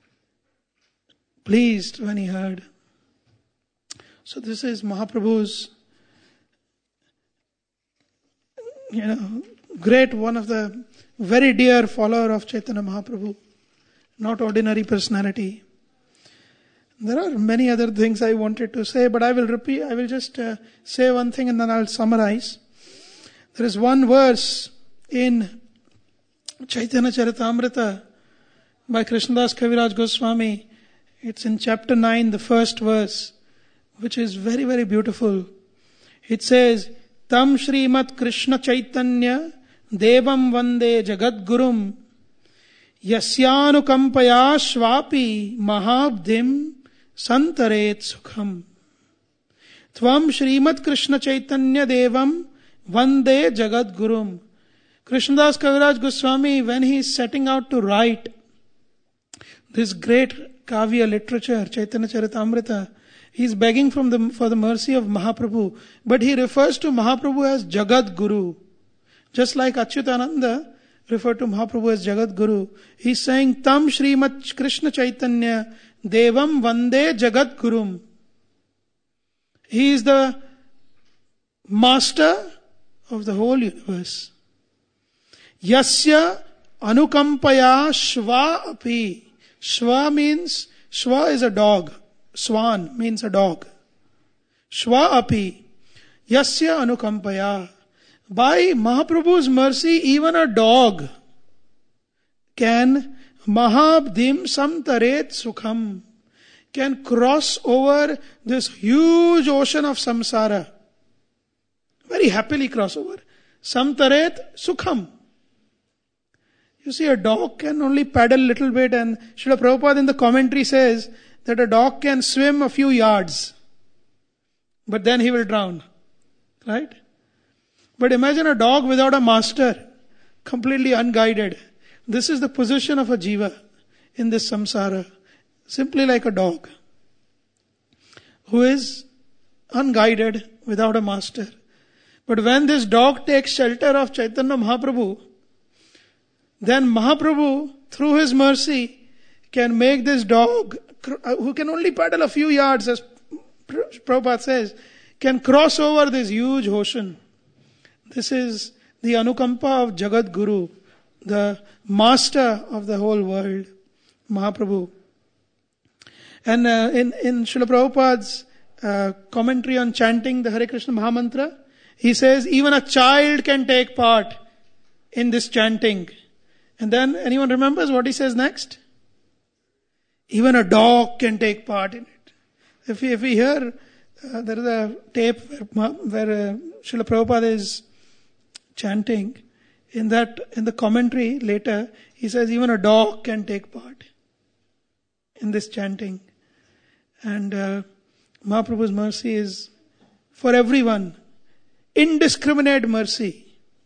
pleased when he heard. So this is Mahaprabhu's, you know, great, one of the very dear follower of Chaitanya Mahaprabhu. Not ordinary personality. There are many other things I wanted to say, but I will repeat, I will just uh, say one thing and then I'll summarize. There is one verse in Chaitanya Charitamrita by Krishnadas Kaviraj Goswami. It's in chapter nine, the first verse, which is very, very beautiful. It says, Tam Shrimat Krishna Chaitanya Devam Vande Jagat Gurum Yasyanukampaya Shvapi Mahabdim Santaret Sukham. Tvam Shrimat Krishna Chaitanya Devam Vande Jagat Gurum. Krishnadas Kaviraj Goswami, when he is setting out to write this great kavya literature, Chaitanya Charitamrita, he is begging from the, for the mercy of Mahaprabhu. But he refers to Mahaprabhu as Jagat Guru. Just like Achyutananda referred to Mahaprabhu as Jagat Guru. He is saying, Tam Shrimat Krishna Chaitanya Devam Vande Jagat Gurum. He is the master of the whole universe. Yasya anukampaya shva api. Shva means, shva is a dog. Swan means a dog. Shva api. Yasya anukampaya. By Mahaprabhu's mercy, even a dog can mahabdim samtaret sukham, can cross over this huge ocean of samsara. Very happily cross over. Samtaret sukham. You see, a dog can only paddle a little bit, and Srila Prabhupada in the commentary says that a dog can swim a few yards, but then he will drown. Right? But imagine a dog without a master, completely unguided. This is the position of a jiva in this samsara. Simply like a dog who is unguided without a master. But when this dog takes shelter of Chaitanya Mahaprabhu, then Mahaprabhu, through his mercy, can make this dog, who can only paddle a few yards, as Prabhupada says, can cross over this huge ocean. This is the Anukampa of Jagat Guru, the master of the whole world, Mahaprabhu. And uh, in, in Srila Prabhupada's uh, commentary on chanting the Hare Krishna Mahamantra, he says even a child can take part in this chanting. And then anyone remembers what he says next? Even a dog can take part in it. If we, if we hear, uh, there is a tape where, where uh, Srila Prabhupada is chanting. In that, in the commentary later, he says even a dog can take part in this chanting. And uh, Mahaprabhu's mercy is for everyone. Indiscriminate mercy.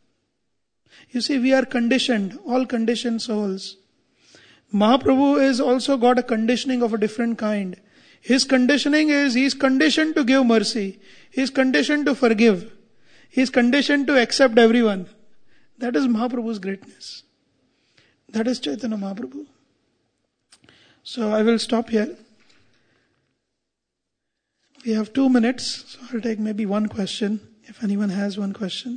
You see, we are conditioned, all conditioned souls. Mahaprabhu is also got a conditioning of a different kind. His conditioning is, he is conditioned to give mercy. He is conditioned to forgive. He is conditioned to accept everyone. That is Mahaprabhu's greatness. That is Chaitanya Mahaprabhu. So I will stop here. We have two minutes, so I'll take maybe one question, if anyone has one question.